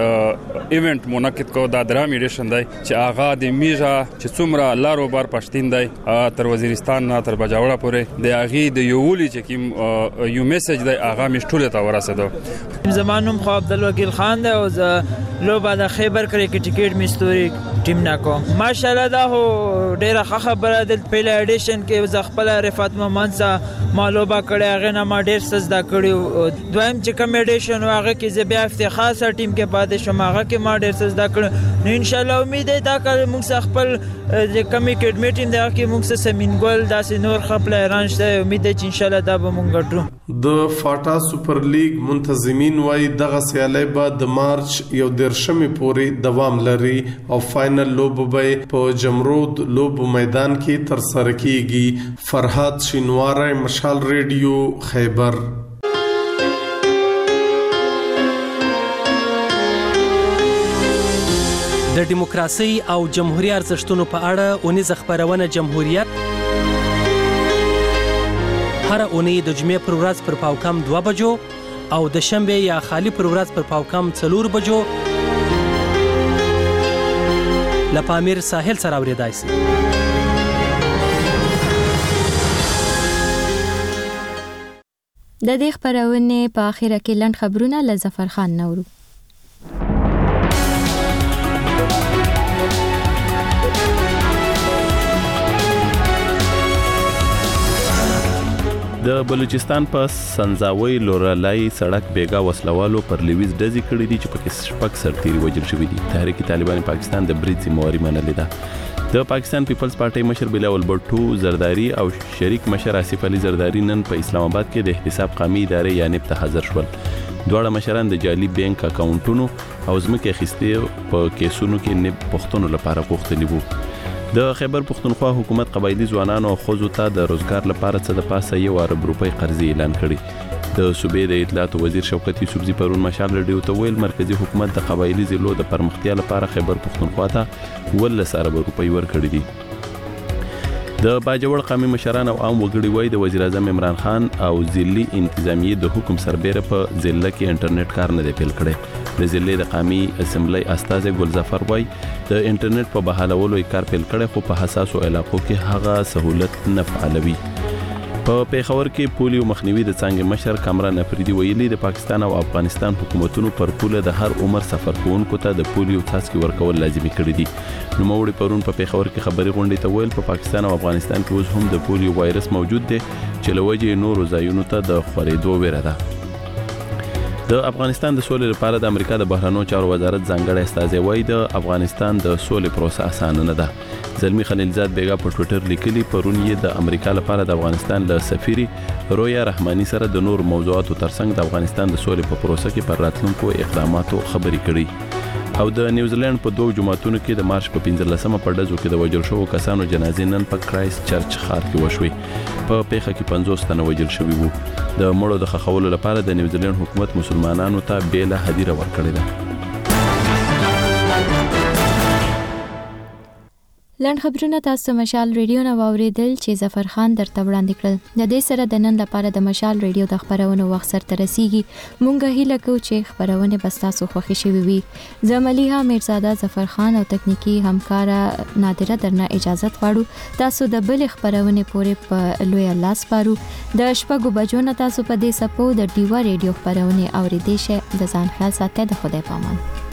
داسې ایونت منعقد کو د درام ایډیشن دی چې هغه د میژه چې څومره لارو بار پښتین دی تر وزیرستان نه تر بجاوړه پورې د هغه د یولي چې کوم یو میسج دی هغه مشټوله ته ورسېدو. زمانوم خو عبدالوکیل خان دی او زه لوبه د خیبر کرکټ ټیکټ مستوري ټیم نه کوم. ماشاءالله دا هو ډیره ښه خبره ده. په ایډیشن کې ز خپل رفعت محمد سره معلومه کړي، هغه نه ما ډیر سزدا کړی. دویم چې کوم ایډیشن هغه کې ز بیا افتخار سره ټیم کې پاتې شوم، هغه کې ما ډیر سزدا کړی. نو ان شاء الله امید ده دا کار موږ خپل د کمی اکیډمي ټیم دا کې موږ سره سمین ګل داسې نور خپل رانش ده. امید ده چې ان شاء الله دا به موږ ګټو. د فاټا سپر لیګ منتظمین وايي دغه سیالي به د مارچ یو درشمې پورې دوام لري او فائنل لوب به په جمرود لوب میدان کې تر سره کیږي. فرحات شینواری، مشال ریډیو، خیبر. د دیموکراسي او جمهوریت ارزښتونو په اړه اونیزه خبرونه جمهوریت هر اونۍ د جمعې پر ورځ پر پاوکم دوه بجو او د شنبه یا خالی پر ورځ پر پاوکم څلور بجو لپامیر ساحل سره اوریدای شي. د دې خبرونه په اخیره کې لنډ خبرونه له ظفر خان نورو. د بلوچستان په سنځاوي لورلای سړک بیګا وسلوالو پر لویز ډزې کړې دي چې پکې شپږ سرتیري وژل شوي دي. تحریک طالبان پاکستان د برید ذمہواری منلې ده. د پاکستان پیپلز پارټي مشر بلاول بټو زرداری او شریک مشر آصف علي زرداری نن په اسلام آباد کې د احتساب قومي ادارې یا نیب ته حاضر شول. دواړه مشران د جعلي بانک اکاونټونو او ځمکې اخیستې په کیسونو کې نیب پښتنو لپاره غوښتلي وو. د خیبر پښتونخوا حکومت قبایلی ځوانانو او ښځو ته د روزګار لپاره څه د پاسه یو ارب روپۍ قرضې اعلان کړي. د صوبې د اطلاعات وزیر شوکت یوسفزي پرون مشال رادیو ته ویل مرکزی حکومت د قبایلی ضلعو د پرمختیا لپاره خیبر پښتونخوا ته ولس ارب روپۍ ورکړي دي. د باجوړ قومي مشران او عام وګړي وایي د وزیر اعظم عمران خان او ضلعي انتظامیه د حکم سربېره په ضلع کې انټرنیټ کار نه دی پیل کړی. د ضلع د قومي اسمبلی استازي ګلظفر وایي د انټرنیټ په بحالولو یې کار پیل کړی خو په حساسو علاقو کې هغه سہولت نه فعالوي. په پیښور کې پولیو مخنیوي د څنګه مشر کامران افریدي ویلي د پاکستان او افغانستان حکومتونو پر پوله د هر عمر سفر کوونکو ته د پولیو څاڅکي ورکول لازمي کړی دي. نو موړي پرون په پیښور کې خبري غونډې ته ویل په پاکستان او افغانستان کې اوس هم د پولیو وایرس موجود دی چې لوجه نورو ځایونو ته د خورېدو ویره ده. د افغانستان د سولې لپاره د امریکا د بهرنیو چارو وزارت ځانګړی استازی وایي د افغانستان د سولې پروسه اسانه نه ده. زلمی خلیلزاد بیگا په ټوئیټر لیکلي پرون یې د امریکا لپاره د افغانستان له سفیر رویا رحماني سره د نور موضوعاتو ترڅنګ د افغانستان د سولې په پروسه کې پر راتلونکو اقداماتو خبرې کړي. او د نیوزیلند په دوه جمعاتونو کې د مارچ په پنځلسمه په ډزو کې د وژل شوو کسانو جنازې نن په کرایست چرچ ښار کې وشوې. په پیښه کې پنځوس تنه وژل شوي وو. د مړو د ښخولو لپاره د نیوزیلند حکومت مسلمانانو ته بیله هدیره ورکړې ده. لنډ خبرونه تاسو مشال ریډیو نه واوریدل چې ظفر خان درته وړاندې کړل. د دې سره د نن لپاره د مشال ریډیو د خبرونو وخت سره رسیږي. مونږ هیله کوو چې خبرونه به تاسو خوښ شي وي. زملیها میرزاده ظفر خان او تکنیکی همکارا نادره درنه اجازه غواړو. تاسو د بل خبرونه پورې په لوی الله سپارو. د شپږو بجو نه تاسو په دې سپو د ډیوا ریډیو خبرونه اوریدئ. شه د ځان خیال ساتئ. د خدای پامان.